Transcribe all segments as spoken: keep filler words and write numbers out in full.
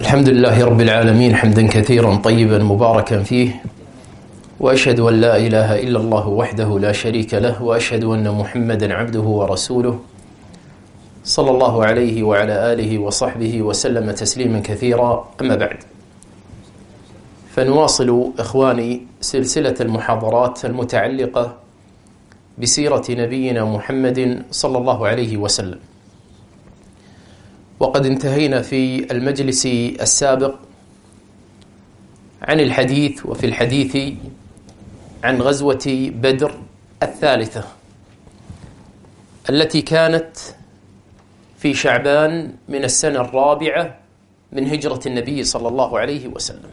الحمد لله رب العالمين حمدا كثيرا طيبا مباركا فيه، وأشهد أن لا إله إلا الله وحده لا شريك له، وأشهد أن محمدا عبده ورسوله صلى الله عليه وعلى آله وصحبه وسلم تسليما كثيرا. أما بعد، فنواصل إخواني سلسلة المحاضرات المتعلقة بسيرة نبينا محمد صلى الله عليه وسلم، وقد انتهينا في المجلس السابق عن الحديث وفي الحديث عن غزوة بدر الثالثة التي كانت في شعبان من السنة الرابعة من هجرة النبي صلى الله عليه وسلم.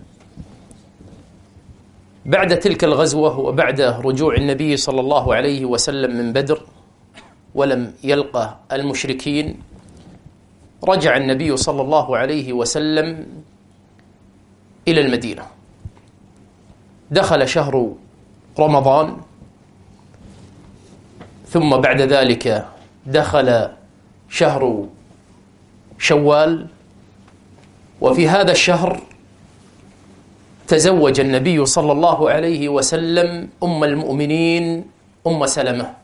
بعد تلك الغزوة وبعد رجوع النبي صلى الله عليه وسلم من بدر ولم يلقى المشركين، رجع النبي صلى الله عليه وسلم إلى المدينة. دخل شهر رمضان، ثم بعد ذلك دخل شهر شوال، وفي هذا الشهر تزوج النبي صلى الله عليه وسلم أم المؤمنين أم سلمة،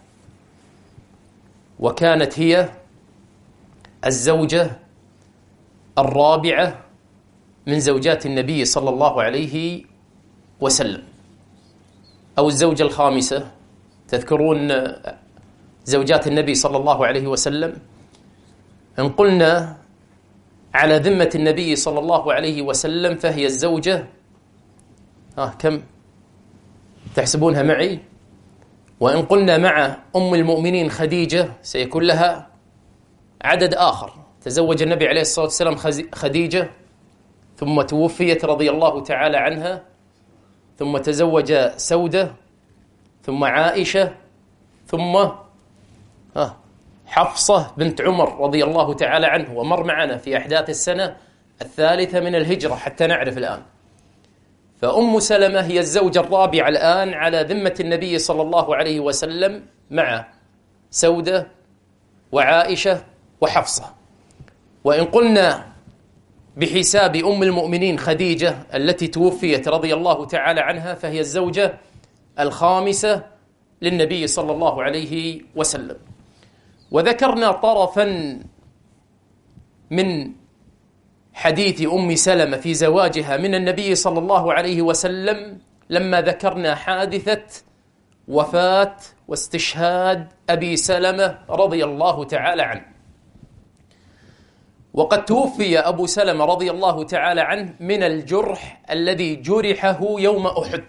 وكانت هي الزوجة الرابعة من زوجات النبي صلى الله عليه وسلم، أو الزوجة الخامسة. تذكرون زوجات النبي صلى الله عليه وسلم؟ إن قلنا على ذمة النبي صلى الله عليه وسلم فهي الزوجة آه كم تحسبونها معي؟ وإن قلنا مع أم المؤمنين خديجة سيكون لها عدد آخر. تزوج النبي عليه الصلاة والسلام خديجة، ثم توفيت رضي الله تعالى عنها، ثم تزوج سودة، ثم عائشة، ثم حفصة بنت عمر رضي الله تعالى عنه، ومر معنا في أحداث السنة الثالثة من الهجرة حتى نعرف الآن. فأم سلمة هي الزوجة الرابعة الآن على ذمة النبي صلى الله عليه وسلم، مع سودة وعائشة وحفصة. وإن قلنا بحساب أم المؤمنين خديجة التي توفيت رضي الله تعالى عنها، فهي الزوجة الخامسة للنبي صلى الله عليه وسلم. وذكرنا طرفا من حديث أم سلمة في زواجها من النبي صلى الله عليه وسلم لما ذكرنا حادثة وفاة واستشهاد أبي سلمة رضي الله تعالى عنه. وقد توفي أبو سلمة رضي الله تعالى عنه من الجرح الذي جرحه يوم أحد،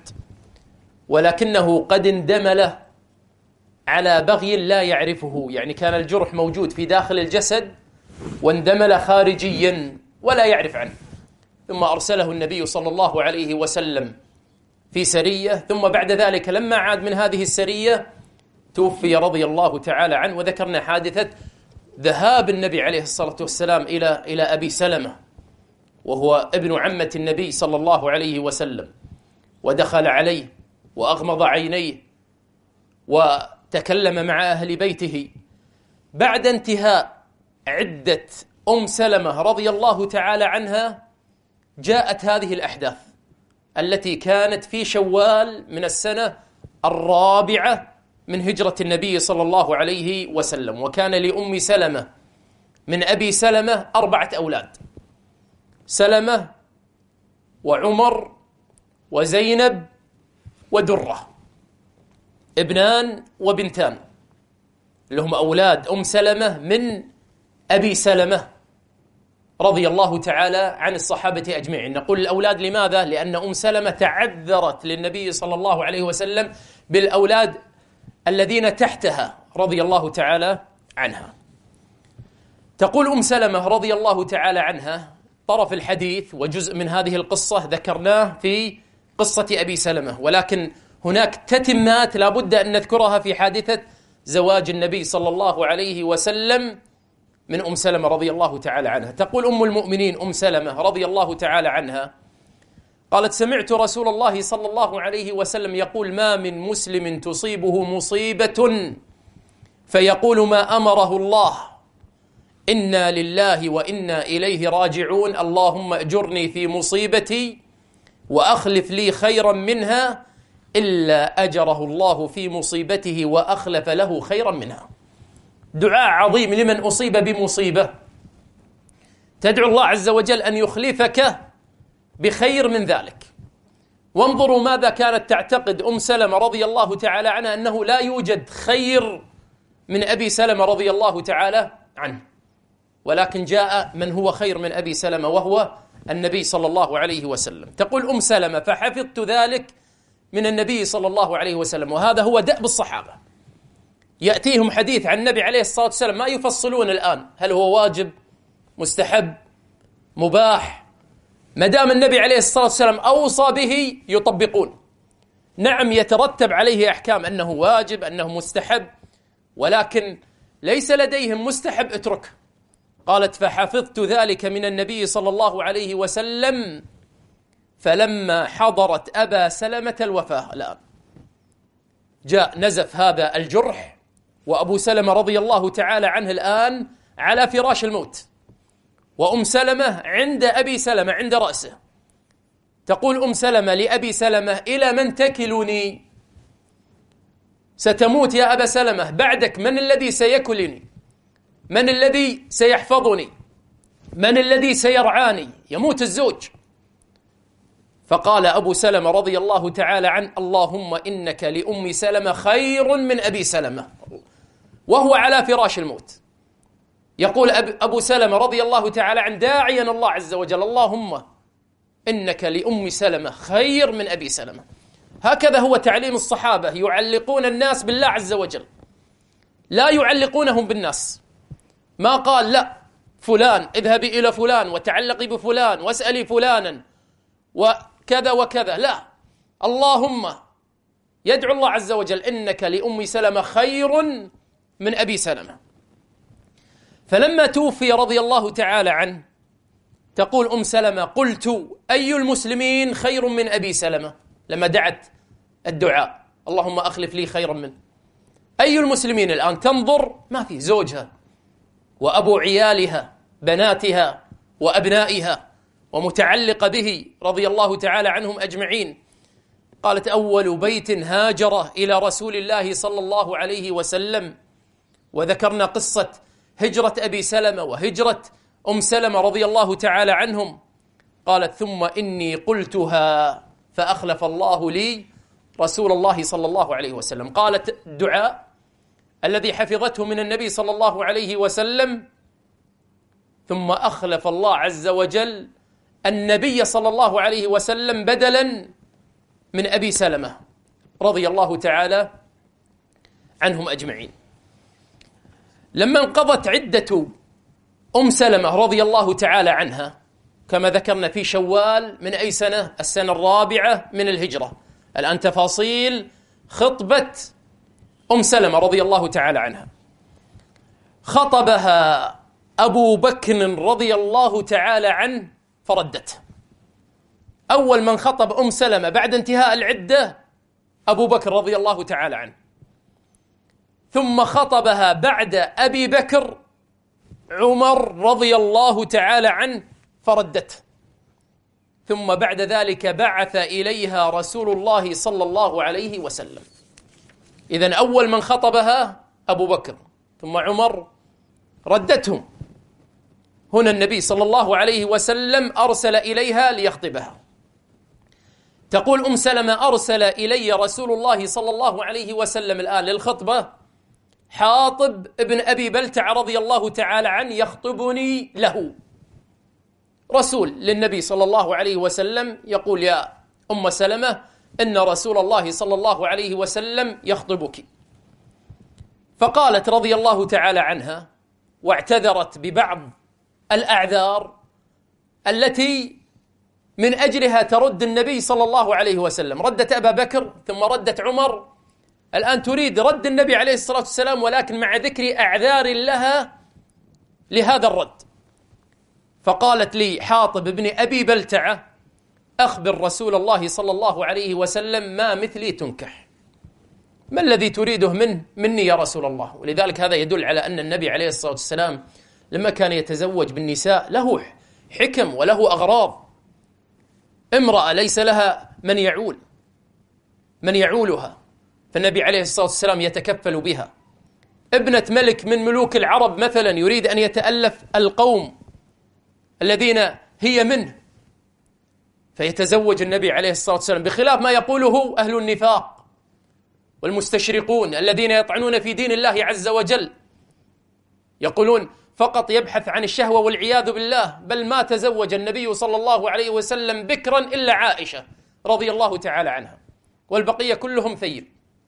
ولكنه قد اندمل على بغي لا يعرفه، يعني كان الجرح موجود في داخل الجسد واندمل خارجيا ولا يعرف عنه. ثم أرسله النبي صلى الله عليه وسلم في سرية، ثم بعد ذلك لما عاد من هذه السرية توفي رضي الله تعالى عنه. وذكرنا حادثة ذهاب النبي عليه الصلاة والسلام إلى إلى أبي سلمة وهو ابن عمة النبي صلى الله عليه وسلم، ودخل عليه وأغمض عينيه وتكلم مع أهل بيته. بعد انتهاء عدة أم سلمة رضي الله تعالى عنها جاءت هذه الأحداث التي كانت في شوال من السنة الرابعة من هجرة النبي صلى الله عليه وسلم. وكان لأم سلمة من أبي سلمة أربعة أولاد: سلمة وعمر وزينب ودرة، ابنان وبنتان، اللي هم أولاد أم سلمة من أبي سلمة رضي الله تعالى عن الصحابة أجمعين. نقول الأولاد لماذا؟ لأن أم سلمة تعذرت للنبي صلى الله عليه وسلم بالأولاد الذين تحتها رضي الله تعالى عنها. تقول أم سلمة رضي الله تعالى عنها: طرف الحديث وجزء من هذه القصة ذكرناه في قصة أبي سلمة، ولكن هناك تتمات لا بد أن نذكرها في حادثة زواج النبي صلى الله عليه وسلم من أم سلمة رضي الله تعالى عنها. تقول أم المؤمنين أم سلمة رضي الله تعالى عنها قالت: سمعت رسول الله صلى الله عليه وسلم يقول: ما من مسلم تصيبه مصيبة فيقول ما أمره الله إنا لله وإنا إليه راجعون، اللهم أجرني في مصيبتي وأخلف لي خيرا منها، إلا أجره الله في مصيبته وأخلف له خيرا منها. دعاء عظيم لمن أصيب بمصيبة، تدعو الله عز وجل أن يخلفك بخير من ذلك. وانظروا ماذا كانت تعتقد أم سلمة رضي الله تعالى عنها، أنه لا يوجد خير من أبي سلمة رضي الله تعالى عنه، ولكن جاء من هو خير من أبي سلمة وهو النبي صلى الله عليه وسلم. تقول أم سلمة: فحفظت ذلك من النبي صلى الله عليه وسلم. وهذا هو دأب الصحابة، يأتيهم حديث عن النبي عليه الصلاة والسلام ما يفصلون الآن هل هو واجب، مستحب، مباح، ما دام النبي عليه الصلاة والسلام أوصى به يطبقون. نعم يترتب عليه أحكام أنه واجب، أنه مستحب، ولكن ليس لديهم مستحب اترك. قالت: فحفظت ذلك من النبي صلى الله عليه وسلم فلما حضرت أبا سلمة الوفاة. الآن جاء نزف هذا الجرح، وأبو سلمة رضي الله تعالى عنه الآن على فراش الموت، وأم سلمة عند أبي سلمة عند رأسه. تقول أم سلمة لأبي سلمة: إلى من تكلني؟ ستموت يا أبا سلمة، بعدك من الذي سيكلني؟ من الذي سيحفظني؟ من الذي سيرعاني؟ يموت الزوج. فقال أبو سلمة رضي الله تعالى عنه: اللهم إنك لأم سلمة خير من أبي سلمة، وهو على فراش الموت. يقول أبو سلمة رضي الله تعالى عنه داعيا الله عز وجل: اللهم إنك لأم سلمة خير من أبي سلمة. هكذا هو تعليم الصحابة، يعلقون الناس بالله عز وجل، لا يعلقونهم بالناس. ما قال لا فلان اذهبي إلى فلان وتعلقي بفلان واسألي فلانا وكذا وكذا، لا، اللهم يدعو الله عز وجل: إنك لأم سلمة خير من أبي سلمة. فلما توفي رضي الله تعالى عنه تقول أم سلمة: قلت أي المسلمين خير من أبي سلمة؟ لما دعت الدعاء: اللهم أخلف لي خيرا منه. أي المسلمين الآن؟ تنظر ما في، زوجها وأبو عيالها، بناتها وأبنائها، ومتعلقة به رضي الله تعالى عنهم أجمعين. قالت: أول بيت هاجر إلى رسول الله صلى الله عليه وسلم. وذكرنا قصة هجرة أبي سلمة وهجرة أم سلمة رضي الله تعالى عنهم. قالت: ثم إني قلتها فأخلف الله لي رسول الله صلى الله عليه وسلم. قالت الدعاء الذي حفظته من النبي صلى الله عليه وسلم: ثم أخلف الله عز وجل النبي صلى الله عليه وسلم بدلا من أبي سلمة رضي الله تعالى عنهم أجمعين. لما انقضت عدة أم سلمة رضي الله تعالى عنها كما ذكرنا في شوال من أي سنة؟ السنة الرابعة من الهجرة. الآن تفاصيل خطبة أم سلمة رضي الله تعالى عنها. خطبها أبو بكر رضي الله تعالى عنه فردته. أول من خطب أم سلمة بعد انتهاء العدة أبو بكر رضي الله تعالى عنه، ثم خطبها بعد أبي بكر عمر رضي الله تعالى عنه فردته، ثم بعد ذلك بعث إليها رسول الله صلى الله عليه وسلم. إذن أول من خطبها أبو بكر ثم عمر ردتهم. هنا النبي صلى الله عليه وسلم أرسل إليها ليخطبها. تقول أم سلمة: أرسل إلي رسول الله صلى الله عليه وسلم الآن للخطبة حاطب ابن أبي بلتع رضي الله تعالى عنه يخطبني له. رسول للنبي صلى الله عليه وسلم يقول: يا أم سلمة إن رسول الله صلى الله عليه وسلم يخطبك. فقالت رضي الله تعالى عنها واعتذرت ببعض الأعذار التي من أجلها ترد النبي صلى الله عليه وسلم. ردت أبا بكر ثم ردت عمر، الآن تريد رد النبي عليه الصلاة والسلام ولكن مع ذكر أعذار لها لهذا الرد. فقالت لي حاطب بن أبي بلتعة: أخبر رسول الله صلى الله عليه وسلم ما مثلي تنكح، ما الذي تريده منه مني يا رسول الله؟ ولذلك هذا يدل على أن النبي عليه الصلاة والسلام لما كان يتزوج بالنساء له حكم وله أغراض. امرأة ليس لها من يعول من يعولها، فالنبي عليه الصلاة والسلام يتكفل بها. ابنة ملك من ملوك العرب مثلا يريد أن يتألف القوم الذين هي منه، فيتزوج النبي عليه الصلاة والسلام، بخلاف ما يقوله أهل النفاق والمستشرقون الذين يطعنون في دين الله عز وجل، يقولون فقط يبحث عن الشهوة والعياذ بالله. بل ما تزوج النبي صلى الله عليه وسلم بكرا إلا عائشة رضي الله تعالى عنها، والبقية كلهم ثيب.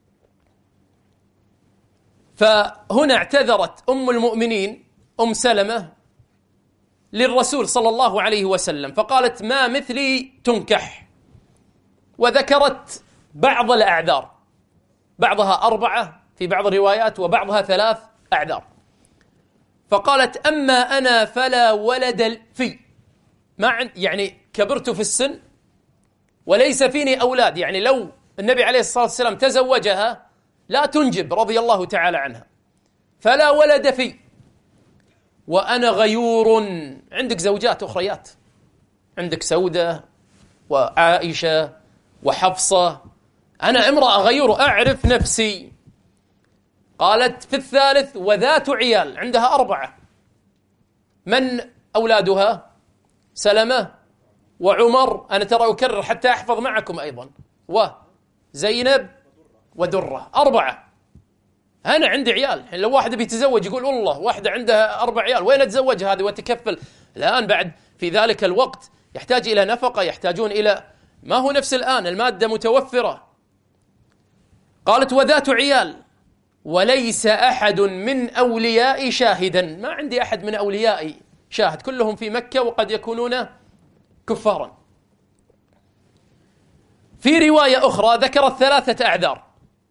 فهنا اعتذرت أم المؤمنين أم سلمة للرسول صلى الله عليه وسلم فقالت ما مثلي تنكح، وذكرت بعض الأعذار، بعضها أربعة في بعض الروايات وبعضها ثلاث أعذار. فقالت أما أنا فلا ولد في، ما عند يعني كبرت في السن وليس فيني أولاد، يعني لو النبي عليه الصلاة والسلام تزوجها لا تنجب رضي الله تعالى عنها، فلا ولد في، وأنا غيور. عندك زوجات أخريات، عندك سودة وعائشة وحفصة، أنا امرأة غيور أعرف نفسي. قالت في الثالث وذات عيال، عندها أربعة. من أولادها؟ سلمة وعمر، أنا ترى أكرر حتى أحفظ معكم أيضا، وزينب ودرة، أربعة. أنا عندي عيال، لو واحد بيتزوج يقول والله واحدة عندها أربع عيال، وين أتزوج هذه وتكفل؟ الآن بعد في ذلك الوقت يحتاج إلى نفقة، يحتاجون إلى ما هو نفس الآن، المادة متوفرة. قالت وذات عيال وليس أحد من أوليائي شاهدا، ما عندي أحد من أوليائي شاهد، كلهم في مكة وقد يكونون كفارا. في رواية أخرى ذكرت ثلاثة أعذار.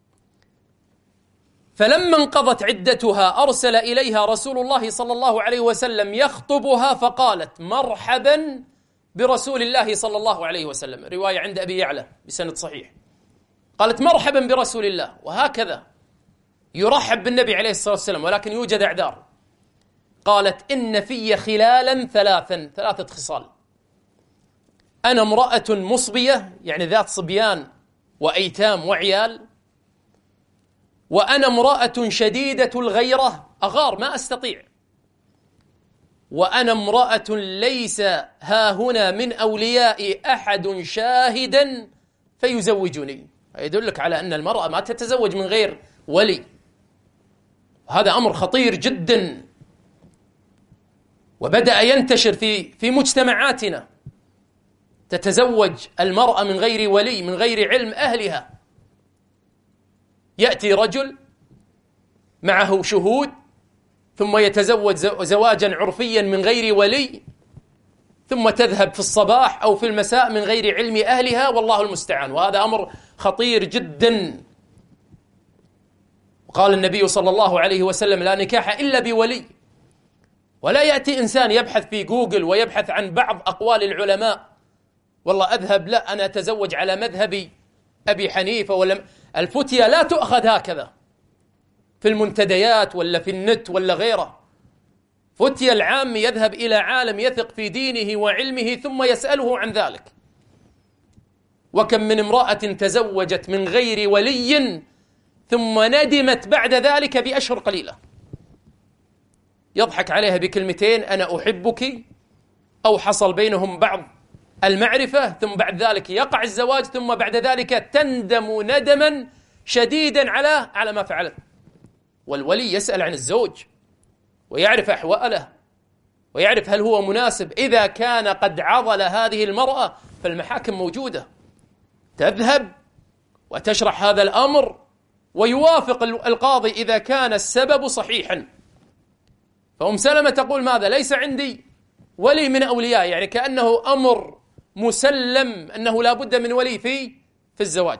فلما انقضت عدتها أرسل إليها رسول الله صلى الله عليه وسلم يخطبها فقالت مرحبا برسول الله صلى الله عليه وسلم، رواية عند أبي يعلى بسند صحيح، قالت مرحبا برسول الله. وهكذا يرحب بالنبي عليه الصلاة والسلام، ولكن يوجد أعذار. قالت إن في خلالا ثلاثا، ثلاثة خصال. أنا امرأة مصبية، يعني ذات صبيان وأيتام وعيال، وأنا امرأة شديدة الغيرة، أغار ما أستطيع، وأنا امرأة ليس ها هنا من أوليائي أحد شاهدا فيزوجني. يدلك على أن المرأة ما تتزوج من غير ولي، هذا أمر خطير جدا، وبدأ ينتشر في في مجتمعاتنا. تتزوج المرأة من غير ولي، من غير علم أهلها. يأتي رجل معه شهود ثم يتزوج زواجا عرفيا من غير ولي، ثم تذهب في الصباح أو في المساء من غير علم أهلها، والله المستعان، وهذا أمر خطير جدا. وقال النبي صلى الله عليه وسلم لا نكاح إلا بولي. ولا يأتي إنسان يبحث في جوجل ويبحث عن بعض أقوال العلماء، والله أذهب لا أنا أتزوج على مذهب أبي حنيفة، ولا الفتية لا تؤخذ هكذا في المنتديات ولا في النت ولا غيره. فتية العام يذهب إلى عالم يثق في دينه وعلمه ثم يسأله عن ذلك. وكم من امرأة تزوجت من غير ولي ثم ندمت بعد ذلك بأشهر قليلة، يضحك عليها بكلمتين أنا أحبك، أو حصل بينهم بعض المعرفة، ثم بعد ذلك يقع الزواج، ثم بعد ذلك تندم ندما شديدا على على ما فعلت. والولي يسأل عن الزوج ويعرف أحواله ويعرف هل هو مناسب. إذا كان قد عضل هذه المرأة فالمحاكم موجودة، تذهب وتشرح هذا الأمر ويوافق القاضي إذا كان السبب صحيحا. فأم سلمة تقول ماذا؟ ليس عندي ولي من أولياء، يعني كأنه أمر مسلم أنه لا بد من ولي في في الزواج.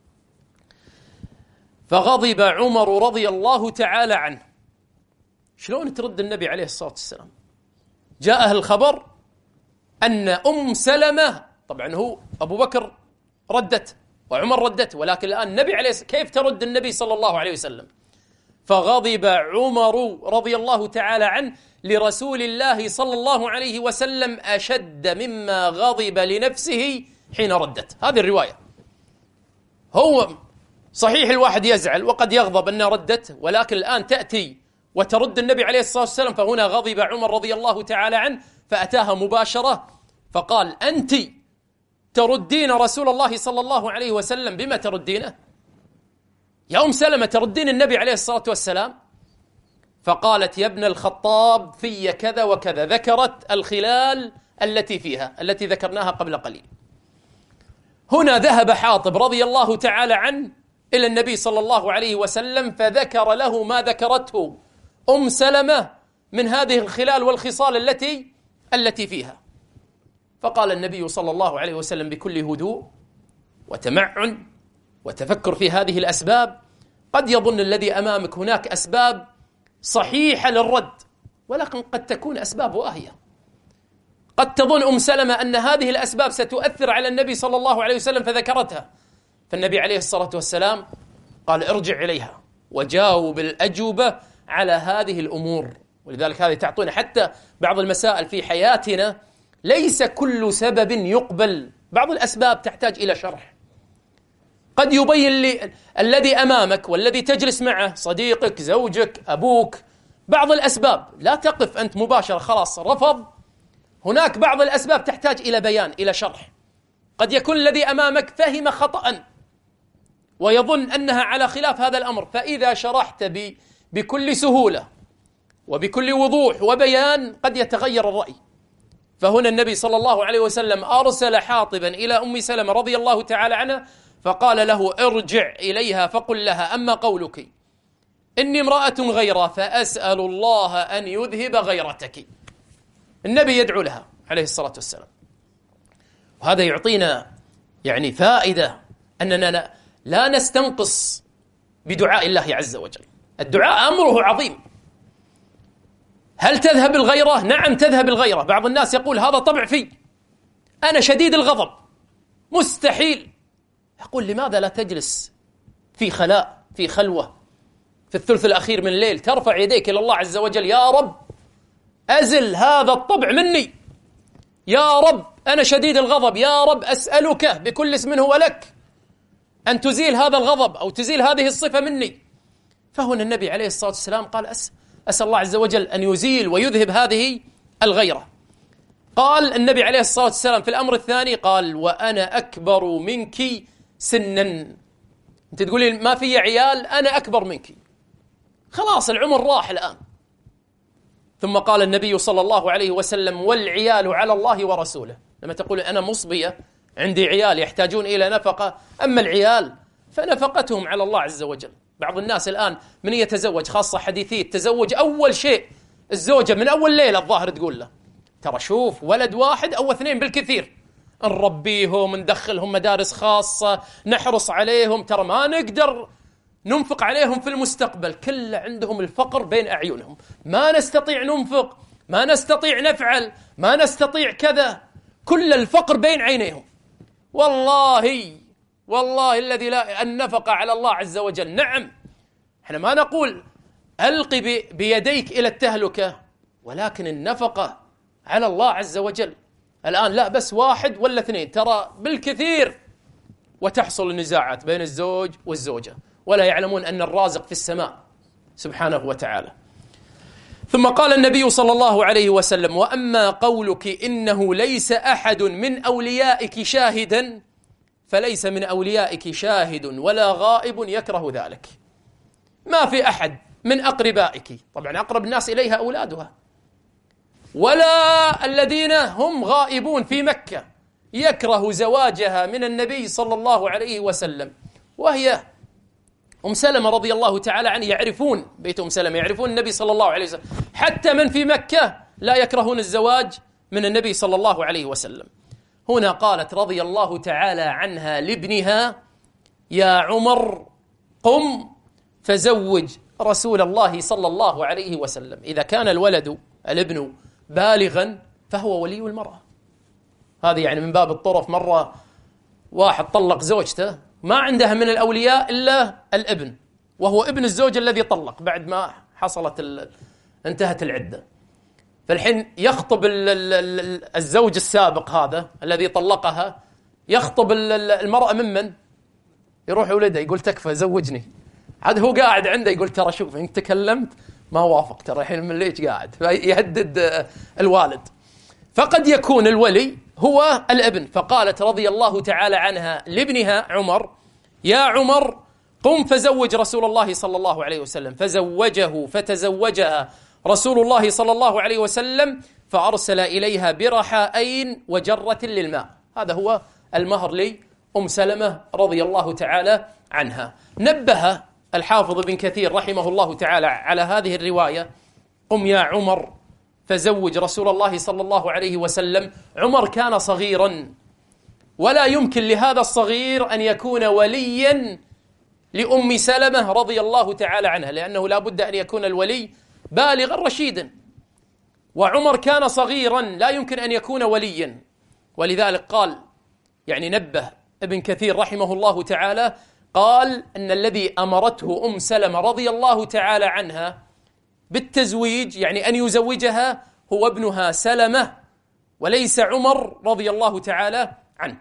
فغضب عمر رضي الله تعالى عنه. شلون ترد النبي عليه الصلاة والسلام؟ جاءه الخبر أن أم سلمة، طبعا هو أبو بكر ردت وعمر ردت، ولكن الآن النبي عليه الصلاة، كيف ترد النبي صلى الله عليه وسلم؟ فغضب عمر رضي الله تعالى عنه لرسول الله صلى الله عليه وسلم أشد مما غضب لنفسه حين ردت. هذه الرواية. هو صحيح الواحد يزعل وقد يغضب أنها ردت، ولكن الآن تأتي وترد النبي عليه الصلاة والسلام، فهنا غضب عمر رضي الله تعالى عنه فأتاها مباشرة فقال: أنت تردين رسول الله صلى الله عليه وسلم بما تردينه؟ يا أم سلمة تردين النبي عليه الصلاة والسلام؟ فقالت: يا ابن الخطاب في كذا وكذا، ذكرت الخلال التي فيها التي ذكرناها قبل قليل. هنا ذهب حاطب رضي الله تعالى عنه إلى النبي صلى الله عليه وسلم فذكر له ما ذكرته أم سلمة من هذه الخلال والخصال التي التي فيها. فقال النبي صلى الله عليه وسلم بكل هدوء وتمعن وتفكر في هذه الأسباب: قد يظن الذي أمامك هناك أسباب صحيحة للرد، ولكن قد تكون أسباب واهية. قد تظن أم سلمة أن هذه الأسباب ستؤثر على النبي صلى الله عليه وسلم فذكرتها، فالنبي عليه الصلاة والسلام قال: ارجع إليها وجاوب الأجوبة على هذه الأمور. ولذلك هذه تعطينا حتى بعض المسائل في حياتنا، ليس كل سبب يقبل، بعض الأسباب تحتاج إلى شرح. قد يبين لي الذي أمامك والذي تجلس معه، صديقك، زوجك، أبوك، بعض الأسباب، لا تقف أنت مباشرة خلاص رفض. هناك بعض الأسباب تحتاج إلى بيان، إلى شرح. قد يكون الذي أمامك فهم خطأ ويظن أنها على خلاف هذا الأمر، فإذا شرحت ب... بكل سهولة وبكل وضوح وبيان قد يتغير الرأي. فهنا النبي صلى الله عليه وسلم أرسل حاطبا إلى أم سلمة رضي الله تعالى عنها فقال له: ارجع إليها فقل لها: أما قولك إني امرأة غيرة فأسأل الله أن يذهب غيرتك. النبي يدعو لها عليه الصلاة والسلام، وهذا يعطينا يعني فائدة أننا لا نستنقص بدعاء الله عز وجل. الدعاء أمره عظيم. هل تذهب الغيرة؟ نعم تذهب الغيرة. بعض الناس يقول: هذا طبع في، أنا شديد الغضب، مستحيل. يقول: لماذا لا تجلس في خلاء، في خلوة، في الثلث الأخير من الليل، ترفع يديك إلى الله عز وجل: يا رب أزل هذا الطبع مني، يا رب أنا شديد الغضب، يا رب أسألك بكل اسم هو لك أن تزيل هذا الغضب أو تزيل هذه الصفة مني. فهنا النبي عليه الصلاة والسلام قال: أس أسأل الله عز وجل أن يزيل ويذهب هذه الغيرة. قال النبي عليه الصلاة والسلام في الأمر الثاني قال: وأنا أكبر منك سنا. أنت تقولي ما في عيال، أنا أكبر منك، خلاص العمر راح الآن. ثم قال النبي صلى الله عليه وسلم: والعيال على الله ورسوله. لما تقول أنا مصبية عندي عيال يحتاجون إلى نفقة، أما العيال فنفقتهم على الله عز وجل. بعض الناس الآن من يتزوج، خاصة حديثي التزوج، أول شيء الزوجة من أول ليلة الظاهر تقول له: ترى شوف ولد واحد أو اثنين بالكثير نربيهم، ندخلهم مدارس خاصة، نحرص عليهم، ترى ما نقدر ننفق عليهم في المستقبل. كل عندهم الفقر بين أعينهم، ما نستطيع ننفق، ما نستطيع نفعل، ما نستطيع كذا، كل الفقر بين عينيهم. والله والله الذي لا النفقة على الله عز وجل. نعم احنا ما نقول ألقي بيديك إلى التهلكة، ولكن النفقة على الله عز وجل. الآن لا بس واحد ولا اثنين، ترى بالكثير، وتحصل النزاعات بين الزوج والزوجة، ولا يعلمون أن الرازق في السماء سبحانه وتعالى. ثم قال النبي صلى الله عليه وسلم: وأما قولك إنه ليس أحد من أوليائك شاهدا، فليس من أوليائك شاهد ولا غائب يكره ذلك. ما في أحد من أقربائك، طبعا أقرب الناس إليها أولادها، ولا الذين هم غائبون في مكة، يكره زواجها من النبي صلى الله عليه وسلم. وهي أم سلمة رضي الله تعالى عنه، يعرفون بيت أم سلمة، يعرفون النبي صلى الله عليه وسلم، حتى من في مكة لا يكرهون الزواج من النبي صلى الله عليه وسلم. هنا قالت رضي الله تعالى عنها لابنها: يا عمر قم فزوج رسول الله صلى الله عليه وسلم. إذا كان الولد الابن بالغا فهو ولي المرأة. هذه يعني من باب الطرف. مرة واحد طلق زوجته، ما عندها من الأولياء إلا الابن، وهو ابن الزوج الذي طلق بعد ما حصلت ال... انتهت العدة. فالحين يخطب ال... ال... الزوج السابق هذا الذي طلقها، يخطب المرأة ممن يروح ولده يقول تكفى زوجني. عاد هو قاعد عنده يقول ترى شوف إن تكلمت ما وافق، ترى الحين من ليش قاعد، يهدد الوالد. فقد يكون الولي هو الابن. فقالت رضي الله تعالى عنها لابنها عمر: يا عمر قم فزوج رسول الله صلى الله عليه وسلم. فزوجه فتزوجها رسول الله صلى الله عليه وسلم، فأرسل إليها برحائين وجرة للماء. هذا هو المهر لأم سلمة رضي الله تعالى عنها. نبه الحافظ ابن كثير رحمه الله تعالى على هذه الرواية: قم يا عمر فزوج رسول الله صلى الله عليه وسلم. عمر كان صغيرا، ولا يمكن لهذا الصغير أن يكون وليا لأم سلمة رضي الله تعالى عنها، لأنه لا بد أن يكون الولي بالغا رشيدا، وعمر كان صغيرا لا يمكن أن يكون وليا. ولذلك قال، يعني نبه ابن كثير رحمه الله تعالى، قال أن الذي أمرته أم سلمة رضي الله تعالى عنها بالتزويج، يعني أن يزوجها، هو ابنها سلمة وليس عمر رضي الله تعالى عنه.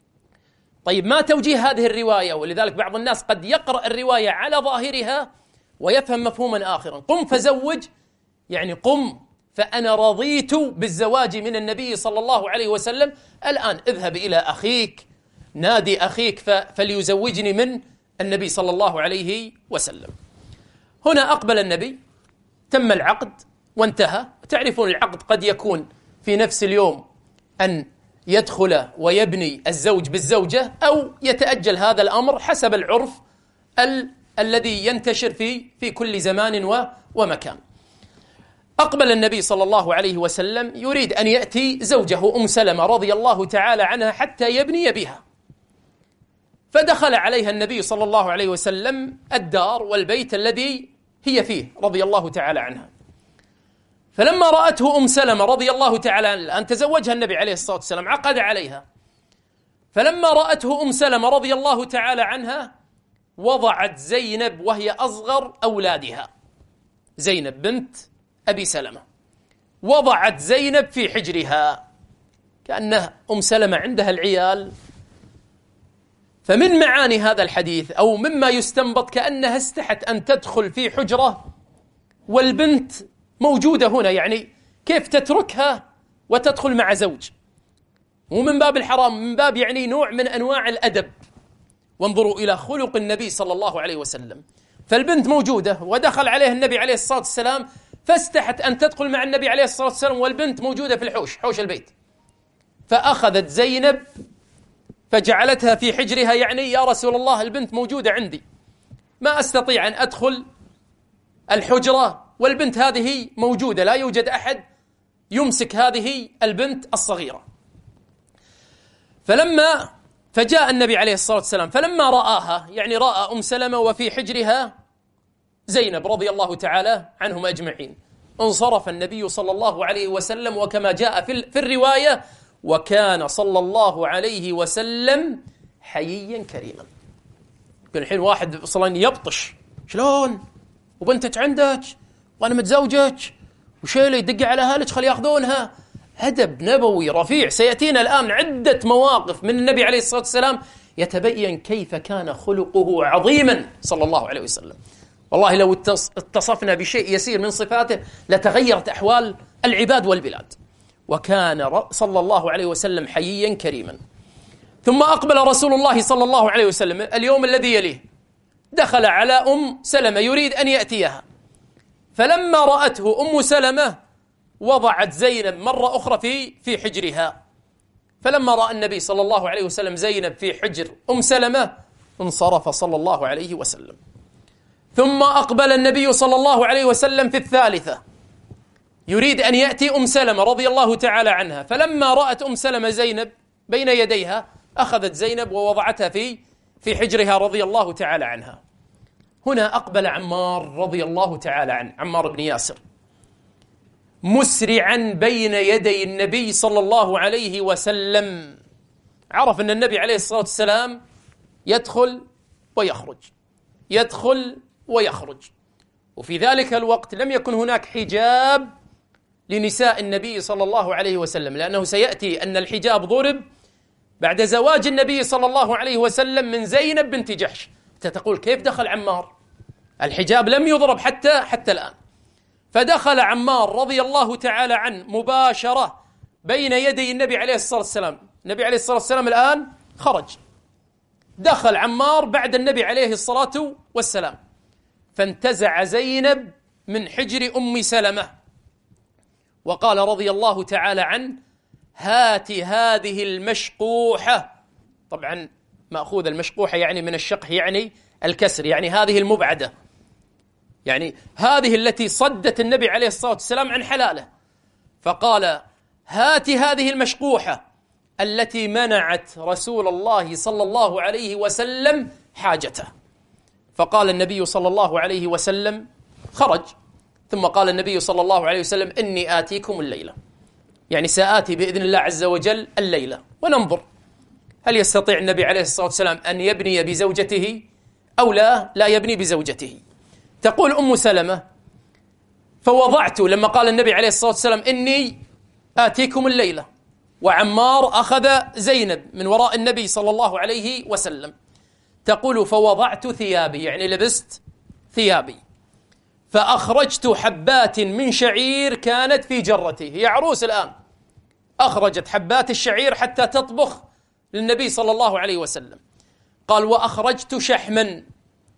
طيب، ما توجيه هذه الرواية؟ ولذلك بعض الناس قد يقرأ الرواية على ظاهرها ويفهم مفهوما آخرا. قم فزوج يعني قم فأنا رضيت بالزواج من النبي صلى الله عليه وسلم، الآن اذهب إلى أخيك، نادي أخيك فليزوجني من النبي صلى الله عليه وسلم. هنا أقبل النبي، تم العقد وانتهى. تعرفون العقد قد يكون في نفس اليوم أن يدخل ويبني الزوج بالزوجة، أو يتأجل هذا الأمر حسب العرف ال الذي ينتشر في في كل زمان و ومكان. أقبل النبي صلى الله عليه وسلم يريد أن يأتي زوجه أم سلمة رضي الله تعالى عنها حتى يبني بها. فدخل عليها النبي صلى الله عليه وسلم الدار والبيت الذي هي فيه رضي الله تعالى عنها. فلما رأته أم سلمة رضي الله تعالى عنها، أن تزوجها النبي عليه الصلاة والسلام، عقد عليها. فلما رأته أم سلمة رضي الله تعالى عنها، وضعت زينب وهي أصغر أولادها، زينب بنت أبي سلمة، وضعت زينب في حجرها، كأنه أم سلمة عندها العيال. فمن معاني هذا الحديث أو مما يستنبط كأنها استحت أن تدخل في حجرة والبنت موجودة هنا، يعني كيف تتركها وتدخل مع زوج؟ ومن باب الحرام، من باب يعني نوع من أنواع الأدب. وانظروا إلى خلق النبي صلى الله عليه وسلم. فالبنت موجودة ودخل عليها النبي عليه الصلاة والسلام، فاستحت أن تدخل مع النبي عليه الصلاة والسلام والبنت موجودة في الحوش، حوش البيت. فأخذت زينب فجعلتها في حجرها، يعني يا رسول الله البنت موجودة عندي، ما أستطيع أن أدخل الحجرة والبنت هذه موجودة، لا يوجد أحد يمسك هذه البنت الصغيرة. فلما فجاء النبي عليه الصلاة والسلام، فلما رآها، يعني رأى أم سلمة وفي حجرها زينب رضي الله تعالى عنهم أجمعين، انصرف النبي صلى الله عليه وسلم. وكما جاء في الرواية: وكان صلى الله عليه وسلم حييا كريما. يقول الحين واحد صلى يبطش، شلون وبنتك عندك وأنا متزوجك وشيله يدق على أهلك خلي يأخذونها؟ أدب نبوي رفيع. سيأتينا الآن عدة مواقف من النبي عليه الصلاة والسلام يتبين كيف كان خلقه عظيما صلى الله عليه وسلم. والله لو اتصفنا بشيء يسير من صفاته لتغيرت أحوال العباد والبلاد. وكان صلى الله عليه وسلم حييا كريما. ثم أقبل رسول الله صلى الله عليه وسلم اليوم الذي يليه، دخل على أم سلمة يريد أن يأتيها. فلما رأته أم سلمة وضعت زينب مرة أخرى في في حجرها. فلما رأى النبي صلى الله عليه وسلم زينب في حجر أم سلمة انصرف صلى الله عليه وسلم. ثم أقبل النبي صلى الله عليه وسلم في الثالثة يريد أن يأتي أم سلمة رضي الله تعالى عنها. فلما رأت أم سلمة زينب بين يديها أخذت زينب ووضعتها في في حجرها رضي الله تعالى عنها. هنا أقبل عمار رضي الله تعالى عنه، عمار بن ياسر، مسرعا بين يدي النبي صلى الله عليه وسلم. عرف أن النبي عليه الصلاة والسلام يدخل ويخرج، يدخل ويخرج. وفي ذلك الوقت لم يكن هناك حجاب لنساء النبي صلى الله عليه وسلم، لأنه سيأتي أن الحجاب ضرب بعد زواج النبي صلى الله عليه وسلم من زينب بنت جحش. أنت تقول كيف دخل عمار؟ الحجاب لم يضرب حتى حتى الآن. فدخل عمار رضي الله تعالى عنه مباشرة بين يدي النبي عليه الصلاة والسلام. النبي عليه الصلاة والسلام الآن خرج، دخل عمار بعد النبي عليه الصلاة والسلام، فانتزع زينب من حجر أم سلمة وقال رضي الله تعالى عنه: هات هذه المشقوحة. طبعا مأخوذ المشقوحة يعني من الشقح، يعني الكسر، يعني هذه المبعدة، يعني هذه التي صدت النبي عليه الصلاة والسلام عن حلاله. فقال: هات هذه المشقوحة التي منعت رسول الله صلى الله عليه وسلم حاجته. فقال النبي صلى الله عليه وسلم، خرج، ثم قال النبي صلى الله عليه وسلم: إني آتيكم الليلة، يعني سآتي بإذن الله عز وجل الليلة، وننظر هل يستطيع النبي عليه الصلاة والسلام أن يبني بزوجته أو لا لا يبني بزوجته. تقول أم سلمة: فوضعت، لما قال النبي عليه الصلاة والسلام إني آتيكم الليلة، وعمار أخذ زينب من وراء النبي صلى الله عليه وسلم، تقول: فوضعت ثيابي، يعني لبست ثيابي، فأخرجت حبات من شعير كانت في جرتي. هي عروس الآن، أخرجت حبات الشعير حتى تطبخ للنبي صلى الله عليه وسلم. قال: وأخرجت شحما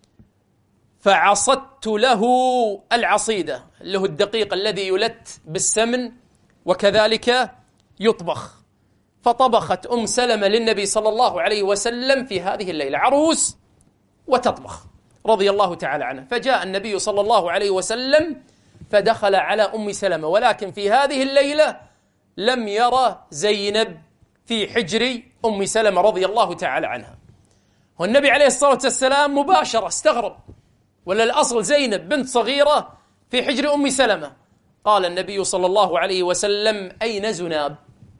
فعصدت له العصيدة، اللي هو الدقيق الذي يلت بالسمن وكذلك يطبخ. فطبخت أم سلمة للنبي صلى الله عليه وسلم في هذه الليلة، عروس وتطبخ رضي الله تعالى عنها. فجاء النبي صلى الله عليه وسلم فدخل على أم سلمة، ولكن في هذه الليلة لم يرى زينب في حجر أم سلمة رضي الله تعالى عنها. والنبي عليه الصلاة والسلام مباشرة استغرب، ولا الأصل زينب بنت صغيرة في حجر أم سلمة. قال النبي صلى الله عليه وسلم: أين زناب؟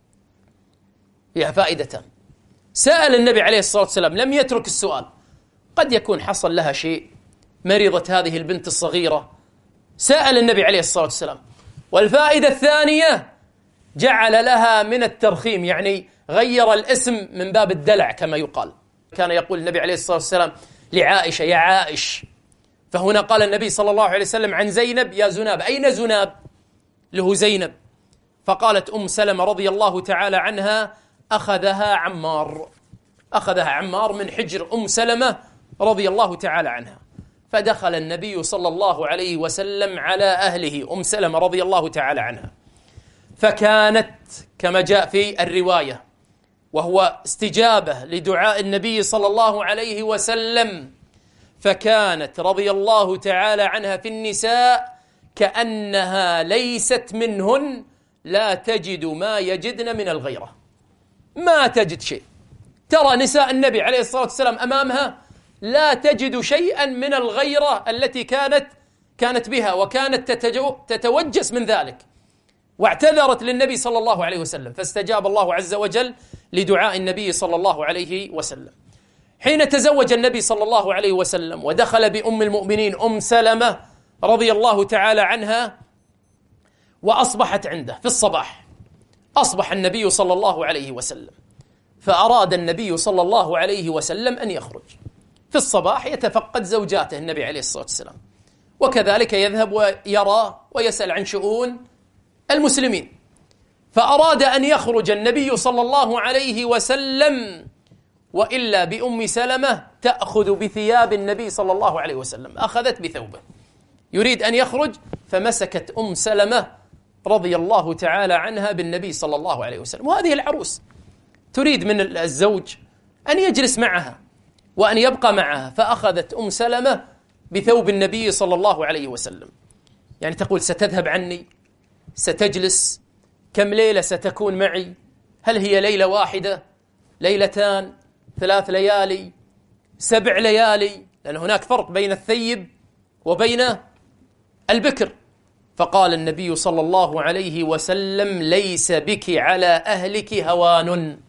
فيها فائدة. سأل النبي عليه الصلاة والسلام، لم يترك السؤال، قد يكون حصل لها شيء، مرضت هذه البنت الصغيرة. سأل النبي عليه الصلاة والسلام. والفائدة الثانية، جعل لها من الترخيم، يعني غير الاسم من باب الدلع كما يقال. كان يقول النبي عليه الصلاة والسلام لعائشة: يا عائش. فهنا قال النبي صلى الله عليه وسلم عن زينب: يا زناب. أين زناب؟ له زينب. فقالت أم سلمة رضي الله تعالى عنها: أخذها عمار، أخذها عمار من حجر أم سلمة رضي الله تعالى عنها. فدخل النبي صلى الله عليه وسلم على أهله، أم سلمة رضي الله تعالى عنها، فكانت كما جاء في الرواية، وهو استجابة لدعاء النبي صلى الله عليه وسلم، فكانت رضي الله تعالى عنها في النساء كأنها ليست منهن، لا تجد ما يجدن من الغيرة، ما تجد شيء. ترى نساء النبي عليه الصلاة والسلام أمامها لا تجد شيئا من الغيرة التي كانت كانت بها، وكانت تتوجس من ذلك، واعتذرت للنبي صلى الله عليه وسلم، فاستجاب الله عز وجل لدعاء النبي صلى الله عليه وسلم. حين تزوج النبي صلى الله عليه وسلم ودخل بأم المؤمنين أم سلمة رضي الله تعالى عنها، وأصبحت عنده في الصباح، أصبح النبي صلى الله عليه وسلم، فأراد النبي صلى الله عليه وسلم أن يخرج في الصباح يتفقد زوجاته النبي عليه الصلاة والسلام، وكذلك يذهب ويرى ويسأل عن شؤون المسلمين. فأراد أن يخرج النبي صلى الله عليه وسلم، وإلا بأم سلمة تأخذ بثياب النبي صلى الله عليه وسلم، أخذت بثوبه، يريد أن يخرج، فمسكت أم سلمة رضي الله تعالى عنها بالنبي صلى الله عليه وسلم. وهذه العروس تريد من الزوج أن يجلس معها وأن يبقى معها، فأخذت أم سلمة بثوب النبي صلى الله عليه وسلم، يعني تقول: ستذهب عني، ستجلس، كم ليلة ستكون معي؟ هل هي ليلة واحدة، ليلتان، ثلاث ليالي، سبع ليالي؟ لأن هناك فرق بين الثيب وبين البكر. فقال النبي صلى الله عليه وسلم: ليس بك على أهلك هوان،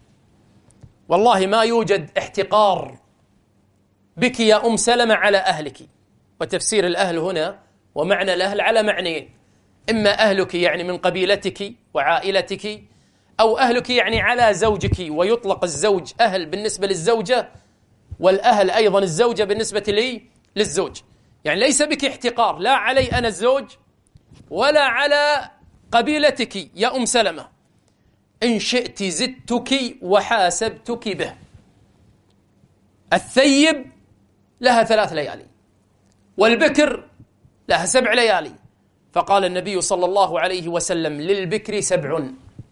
والله ما يوجد احتقار بك يا أم سلمة على أهلك، وتفسير الأهل هنا ومعنى الأهل على معنيين: إما أهلك يعني من قبيلتك وعائلتك، أو أهلك يعني على زوجك، ويطلق الزوج أهل بالنسبة للزوجة، والأهل أيضا الزوجة بالنسبة لي للزوج. يعني ليس بك احتقار، لا علي أنا الزوج ولا على قبيلتك يا أم سلمة، إن شئت زدتك وحاسبتك به. الثيب لها ثلاث ليالي، والبكر لها سبع ليالي. فقال النبي صلى الله عليه وسلم: للبكر سبع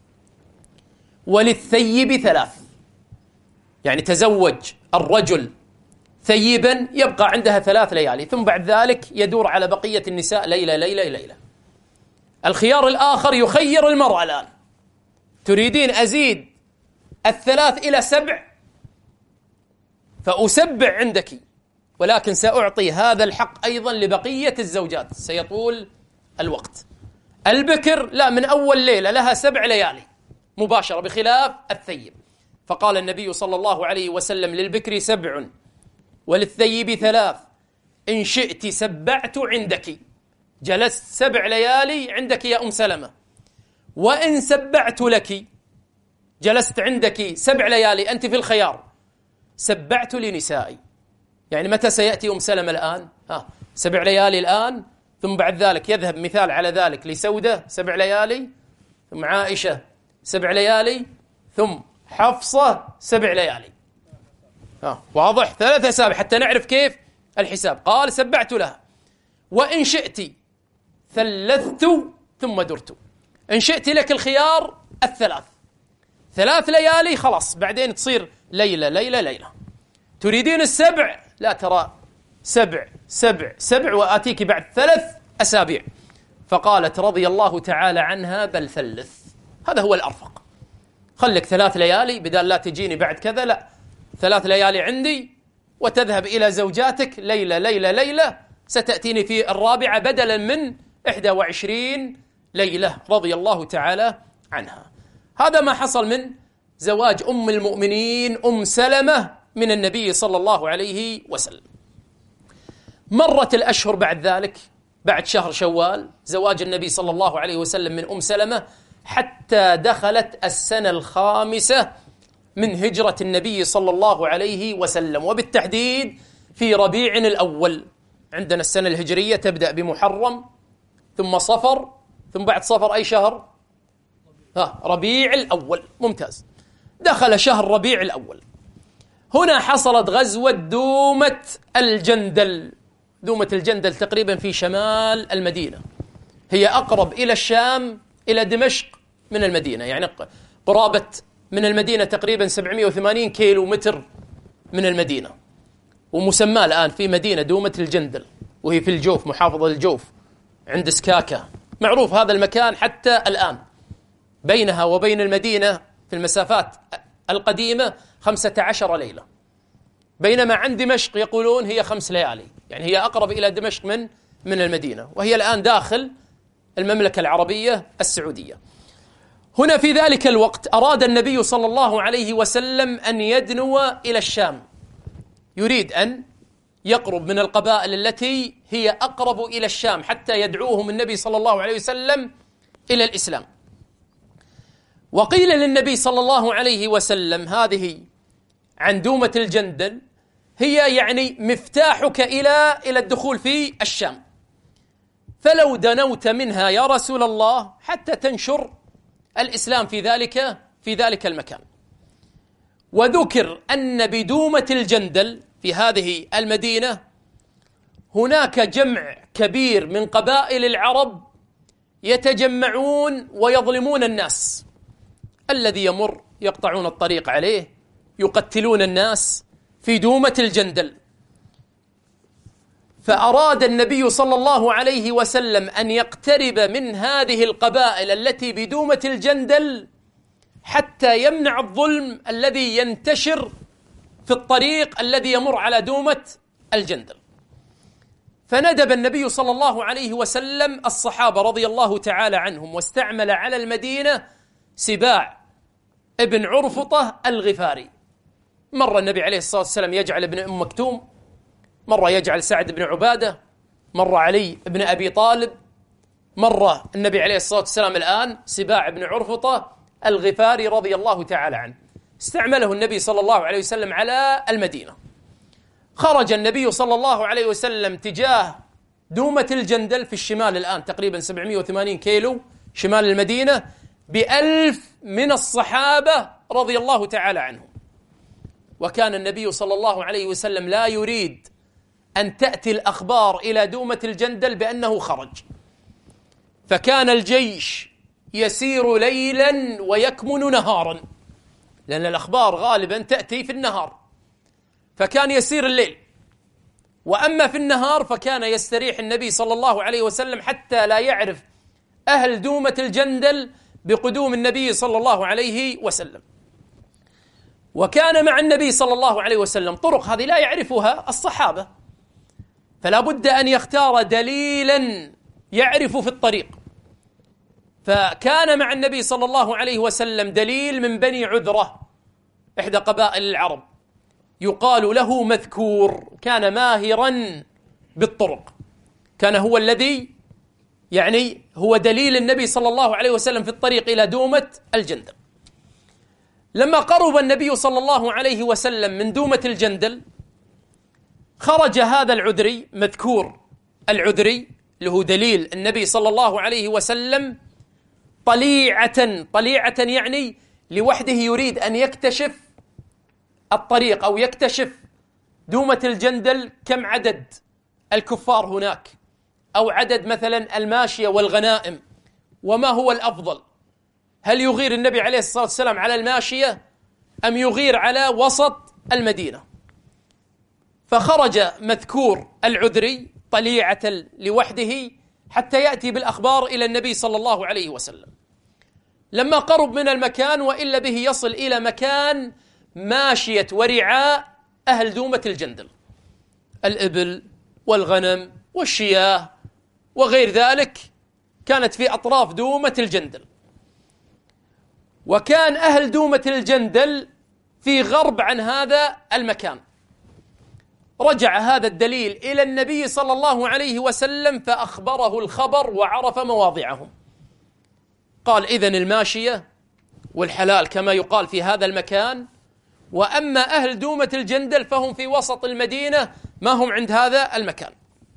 وللثيب ثلاث. يعني تزوج الرجل ثيبا يبقى عندها ثلاث ليالي، ثم بعد ذلك يدور على بقية النساء ليلة ليلة ليلة. الخيار الآخر يخير المرأة الآن: تريدين أزيد الثلاث إلى سبع فأسبع عندك، ولكن سأعطي هذا الحق أيضا لبقية الزوجات، سيطول الوقت. البكر لا، من أول ليلة لها سبع ليالي مباشرة، بخلاف الثيب. فقال النبي صلى الله عليه وسلم: للبكر سبع وللثيب ثلاث، إن شئت سبعت عندك، جلست سبع ليالي عندك يا أم سلمة، وإن سبعت لك، جلست عندك سبع ليالي أنت في الخيار، سبعت لنسائي. يعني متى سيأتي أم سلمة الآن؟ ها سبع ليالي الآن، ثم بعد ذلك يذهب مثال على ذلك لسودة سبع ليالي، ثم عائشة سبع ليالي، ثم حفصة سبع ليالي. ها واضح؟ ثلاثة أسابيع حتى نعرف كيف الحساب. قال: سبعت لها، وإن شئت ثلثت ثم درت. إن شئت لك الخيار الثلاث، ثلاث ليالي خلاص، بعدين تصير ليلة ليلة ليلة. تريدين السبع؟ لا، ترى سبع سبع سبع وآتيك بعد ثلاث أسابيع. فقالت رضي الله تعالى عنها: بل ثلث، هذا هو الأرفق. خلك ثلاث ليالي بدال لا تجيني بعد كذا، لا، ثلاث ليالي عندي، وتذهب إلى زوجاتك ليلة ليلة ليلة، ستأتيني في الرابعة بدلا من إحدى وعشرين ليلة، رضي الله تعالى عنها. هذا ما حصل من زواج أم المؤمنين أم سلمة من النبي صلى الله عليه وسلم. مرت الأشهر بعد ذلك، بعد شهر شوال، زواج النبي صلى الله عليه وسلم من أم سلمة، حتى دخلت السنة الخامسة من هجرة النبي صلى الله عليه وسلم، وبالتحديد في ربيع الأول. عندنا السنة الهجرية تبدأ بمحرم، ثم صفر، ثم بعد صفر أي شهر؟ ها ربيع الأول. ممتاز. دخل شهر ربيع الأول. هنا حصلت غزوة دومة الجندل. دومة الجندل تقريبا في شمال المدينة، هي أقرب إلى الشام، إلى دمشق من المدينة، يعني قرابة من المدينة تقريبا سبعمائة وثمانين كيلو متر من المدينة، ومسمى الآن في مدينة دومة الجندل، وهي في الجوف، محافظة الجوف عند سكاكة. معروف هذا المكان حتى الآن. بينها وبين المدينة في المسافات القديمة خمسة عشر ليلة، بينما عند دمشق يقولون هي خمس ليالي، يعني هي أقرب إلى دمشق من من المدينة، وهي الآن داخل المملكة العربية السعودية. هنا في ذلك الوقت أراد النبي صلى الله عليه وسلم أن يدنو إلى الشام، يريد أن يقرب من القبائل التي هي أقرب إلى الشام حتى يدعوهم النبي صلى الله عليه وسلم إلى الإسلام. وقيل للنبي صلى الله عليه وسلم: هذه عن دومة الجندل هي يعني مفتاحك إلى إلى الدخول في الشام، فلو دنوت منها يا رسول الله حتى تنشر الإسلام في ذلك في ذلك المكان. وذكر أن بدومة الجندل في هذه المدينة هناك جمع كبير من قبائل العرب يتجمعون ويظلمون الناس، الذي يمر يقطعون الطريق عليه، يقتلون الناس في دومة الجندل. فأراد النبي صلى الله عليه وسلم أن يقترب من هذه القبائل التي بدومة الجندل حتى يمنع الظلم الذي ينتشر في الطريق الذي يمر على دومة الجندل. فندب النبي صلى الله عليه وسلم الصحابة رضي الله تعالى عنهم، واستعمل على المدينة سباع ابن عرفطة الغفاري. مرة النبي عليه الصلاة والسلام يجعل ابن أم مكتوم، مرة يجعل سعد بن عبادة، مر علي بن أبي طالب، مر النبي عليه الصلاة والسلام الآن سباع بن عرفطة الغفاري رضي الله تعالى عنه، استعمله النبي صلى الله عليه وسلم على المدينة. خرج النبي صلى الله عليه وسلم تجاه دومة الجندل في الشمال الآن تقريبا سبعمائة وثمانين كيلو شمال المدينة بألف من الصحابة رضي الله تعالى عنهم. وكان النبي صلى الله عليه وسلم لا يريد أن تأتي الأخبار إلى دومة الجندل بأنه خرج، فكان الجيش يسير ليلا ويكمن نهارا، لأن الأخبار غالبا تأتي في النهار، فكان يسير الليل. وأما في النهار فكان يستريح النبي صلى الله عليه وسلم حتى لا يعرف أهل دومة الجندل بقدوم النبي صلى الله عليه وسلم. وكان مع النبي صلى الله عليه وسلم طرق هذه لا يعرفها الصحابة، فلا بد أن يختار دليلا يعرف في الطريق. فكان مع النبي صلى الله عليه وسلم دليل من بني عذرة، إحدى قبائل العرب، يقال له مذكور، كان ماهرا بالطرق، كان هو الذي يعني هو دليل النبي صلى الله عليه وسلم في الطريق إلى دومة الجندل. لما قرب النبي صلى الله عليه وسلم من دومة الجندل خرج هذا العذري مذكور العذري له دليل النبي صلى الله عليه وسلم طليعة، طليعة يعني لوحده يريد أن يكتشف الطريق أو يكتشف دومة الجندل، كم عدد الكفار هناك، أو عدد مثلا الماشية والغنائم، وما هو الأفضل، هل يغير النبي عليه الصلاة والسلام على الماشية أم يغير على وسط المدينة. فخرج مذكور العذري طليعة لوحده حتى يأتي بالأخبار إلى النبي صلى الله عليه وسلم. لما قرب من المكان وإلا به يصل إلى مكان ماشية ورعاء أهل دومة الجندل، الإبل والغنم والشياه وغير ذلك كانت في أطراف دومة الجندل. وكان أهل دومة الجندل في غرب عن هذا المكان. رجع هذا الدليل إلى النبي صلى الله عليه وسلم فأخبره الخبر وعرف مواضعهم. قال إذن الماشية والحلال كما يقال في هذا المكان، وأما أهل دومة الجندل فهم في وسط المدينة ما هم عند هذا المكان.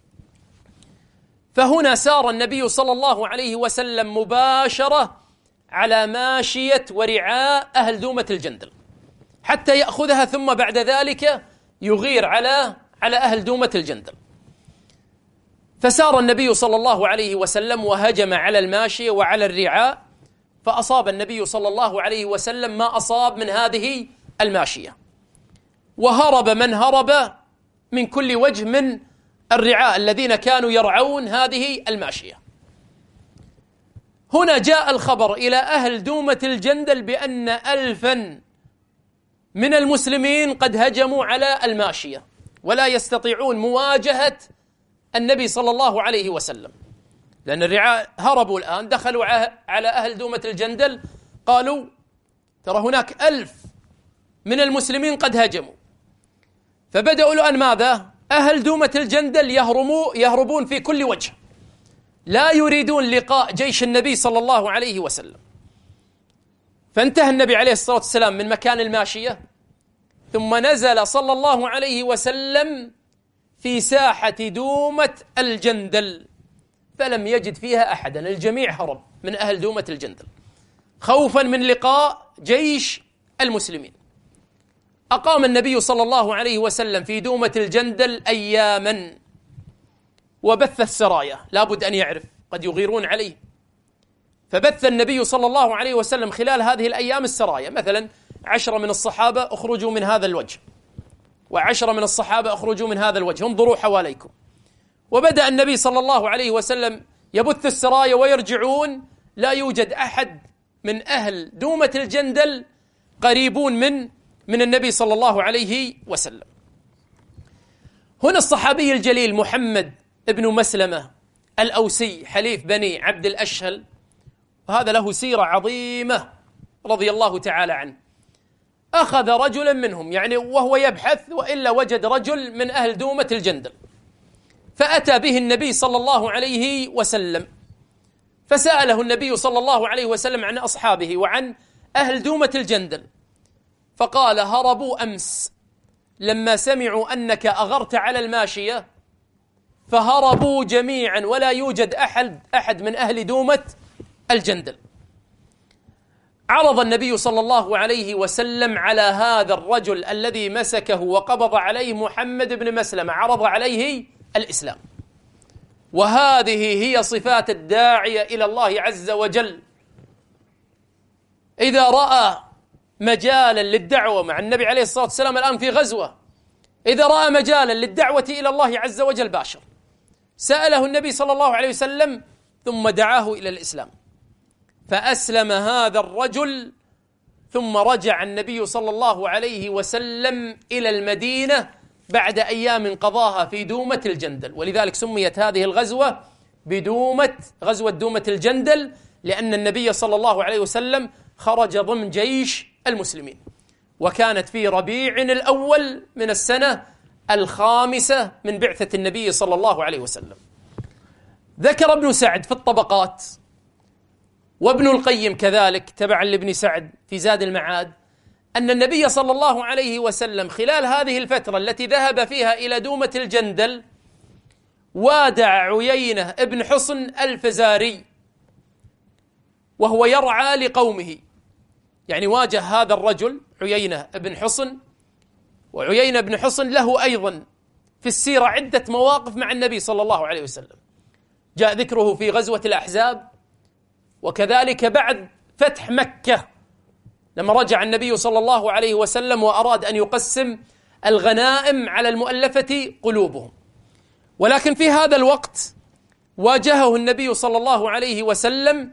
فهنا سار النبي صلى الله عليه وسلم مباشرة على ماشية ورعاء أهل دومة الجندل حتى يأخذها، ثم بعد ذلك يغير على على أهل دومة الجندل. فسار النبي صلى الله عليه وسلم وهجم على الماشية وعلى الرعاء، فأصاب النبي صلى الله عليه وسلم ما أصاب من هذه الماشية، وهرب من هرب من كل وجه من الرعاء الذين كانوا يرعون هذه الماشية. هنا جاء الخبر إلى أهل دومة الجندل بأن ألفا من المسلمين قد هجموا على الماشية ولا يستطيعون مواجهة النبي صلى الله عليه وسلم، لأن الرعاء هربوا الآن، دخلوا على أهل دومة الجندل قالوا ترى هناك ألف من المسلمين قد هجموا. فبدأوا الآن ماذا؟ أهل دومة الجندل يهرموا يهربون في كل وجه، لا يريدون لقاء جيش النبي صلى الله عليه وسلم. فانتهى النبي عليه الصلاة والسلام من مكان الماشية، ثم نزل صلى الله عليه وسلم في ساحة دومة الجندل فلم يجد فيها أحدا، الجميع هرب من أهل دومة الجندل خوفا من لقاء جيش المسلمين. أقام النبي صلى الله عليه وسلم في دومة الجندل أياما وبث السرايا، لابد أن يعرف قد يغيرون عليه، فبث النبي صلى الله عليه وسلم خلال هذه الأيام السرايا، مثلا عشرة من الصحابة أخرجوا من هذا الوجه، وعشرة من الصحابة أخرجوا من هذا الوجه، انظروا حواليكم. وبدأ النبي صلى الله عليه وسلم يبث السرايا ويرجعون، لا يوجد أحد من أهل دومة الجندل قريبون من من النبي صلى الله عليه وسلم. هنا الصحابي الجليل محمد ابن مسلمة الأوسي حليف بني عبد الأشهل، وهذا له سيرة عظيمة رضي الله تعالى عنه، أخذ رجلا منهم يعني وهو يبحث، وإلا وجد رجل من أهل دومة الجندل، فأتى به النبي صلى الله عليه وسلم، فسأله النبي صلى الله عليه وسلم عن أصحابه وعن أهل دومة الجندل، فقال: هربوا أمس لما سمعوا أنك أغرت على الماشية، فهربوا جميعا ولا يوجد أحد أحد من أهل دومة الجندل. عرض النبي صلى الله عليه وسلم على هذا الرجل الذي مسكه وقبض عليه محمد بن مسلمة، عرض عليه الإسلام. وهذه هي صفات الداعية إلى الله عز وجل. إذا رأى مجالا للدعوة مع النبي عليه الصلاة والسلام الآن في غزوة، إذا رأى مجالا للدعوة إلى الله عز وجل باشر، سأله النبي صلى الله عليه وسلم ثم دعاه إلى الإسلام، فأسلم هذا الرجل، ثم رجع النبي صلى الله عليه وسلم إلى المدينة بعد أيام قضاها في دومة الجندل. ولذلك سميت هذه الغزوة بدومة غزوة دومة الجندل، لأن النبي صلى الله عليه وسلم خرج ضمن جيش المسلمين، وكانت في ربيع الأول من السنة الخامسة من بعثة النبي صلى الله عليه وسلم. ذكر ابن سعد في الطبقات، وابن القيم كذلك تبعا لابن سعد في زاد المعاد، أن النبي صلى الله عليه وسلم خلال هذه الفترة التي ذهب فيها إلى دومة الجندل وادع عيينة ابن حصن الفزاري وهو يرعى لقومه. يعني واجه هذا الرجل عيينة ابن حصن، وعيينة ابن حصن له أيضا في السيرة عدة مواقف مع النبي صلى الله عليه وسلم، جاء ذكره في غزوة الأحزاب، وكذلك بعد فتح مكة لما رجع النبي صلى الله عليه وسلم وأراد أن يقسم الغنائم على المؤلفة قلوبهم. ولكن في هذا الوقت واجهه النبي صلى الله عليه وسلم،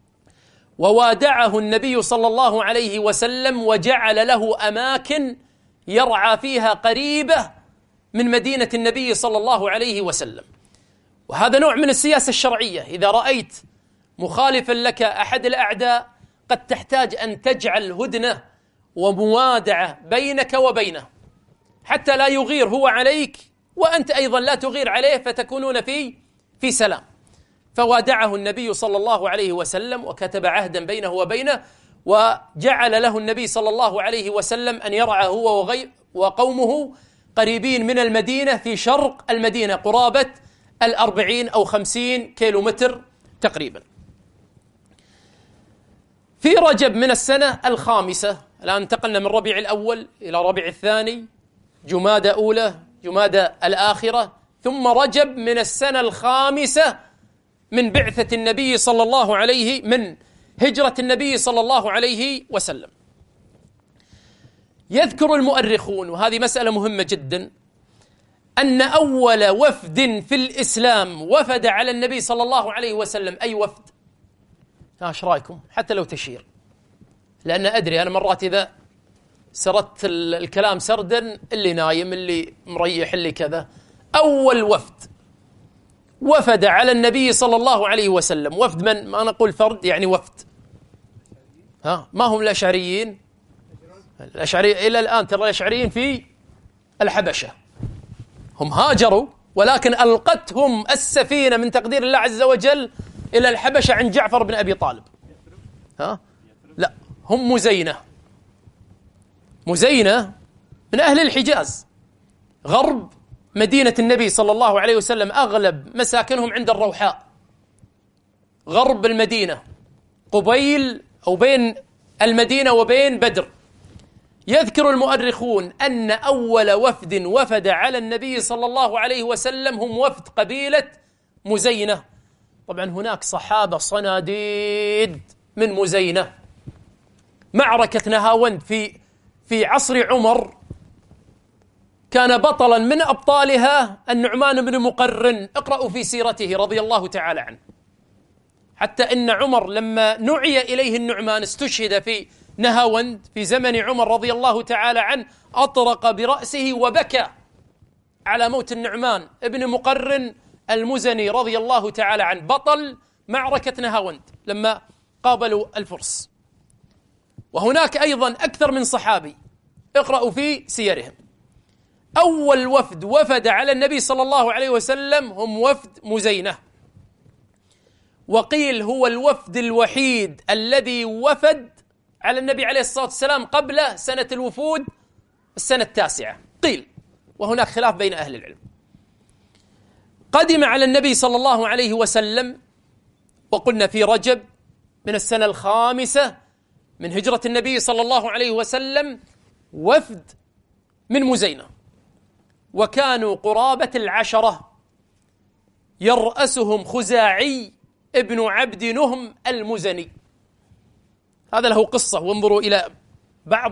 ووادعه النبي صلى الله عليه وسلم، وجعل له أماكن يرعى فيها قريبة من مدينة النبي صلى الله عليه وسلم. وهذا نوع من السياسة الشرعية. إذا رأيت مخالفا لك أحد الأعداء قد تحتاج أن تجعل هدنة وموادعة بينك وبينه حتى لا يغير هو عليك وأنت أيضا لا تغير عليه، فتكونون في في سلام. فوادعه النبي صلى الله عليه وسلم وكتب عهدا بينه وبينه، وجعل له النبي صلى الله عليه وسلم أن يرعى هو وغير وقومه قريبين من المدينة في شرق المدينة قرابة الأربعين أو خمسين كيلو متر تقريبا. في رجب من السنة الخامسة، الآن انتقلنا من ربيع الأول إلى ربيع الثاني، جمادى أولى، جمادى الآخرة، ثم رجب من السنة الخامسة من بعثة النبي صلى الله عليه من هجرة النبي صلى الله عليه وسلم. يذكر المؤرخون، وهذه مسألة مهمة جدا، أن أول وفد في الإسلام وفد على النبي صلى الله عليه وسلم. أي وفد؟ ايش رايكم؟ حتى لو تشير، لأن أدري أنا مرات إذا سردت الكلام سردا اللي نايم اللي مريح اللي كذا. أول وفد وفد على النبي صلى الله عليه وسلم، وفد من؟ ما نقول فرد، يعني وفد. ها، ما هم الأشعريين؟ الأشعري إلى الآن ترى الأشعريين في الحبشة، هم هاجروا ولكن ألقتهم السفينة من تقدير الله عز وجل إلى الحبشة عند جعفر بن أبي طالب. ها؟ لا، هم مزينة. مزينة من أهل الحجاز، غرب مدينة النبي صلى الله عليه وسلم، أغلب مساكنهم عند الروحاء، غرب المدينة، قبيل أو بين المدينة وبين بدر. يذكر المؤرخون أن أول وفد وفد على النبي صلى الله عليه وسلم هم وفد قبيلة مزينة. طبعا هناك صحابة صناديد من مزينة. معركة نهاوند في في عصر عمر كان بطلا من أبطالها النعمان بن مقرن، اقرأوا في سيرته رضي الله تعالى عنه، حتى إن عمر لما نعي إليه النعمان استشهد في نهاوند في زمن عمر رضي الله تعالى عنه، أطرق برأسه وبكى على موت النعمان ابن مقرن المزني رضي الله تعالى عنه، بطل معركة نهاوند لما قابلوا الفرس. وهناك أيضا أكثر من صحابي، اقرأوا في سيرهم. أول وفد وفد على النبي صلى الله عليه وسلم هم وفد مزينة، وقيل هو الوفد الوحيد الذي وفد على النبي عليه الصلاة والسلام قبل سنة الوفود السنة التاسعة، قيل، وهناك خلاف بين أهل العلم. قدم على النبي صلى الله عليه وسلم، وقلنا في رجب من السنة الخامسة من هجرة النبي صلى الله عليه وسلم، وفد من مزينة، وكانوا قرابة العشرة، يرأسهم خزاعي ابن عبد نهم المزني. هذا له قصة، وانظروا إلى بعض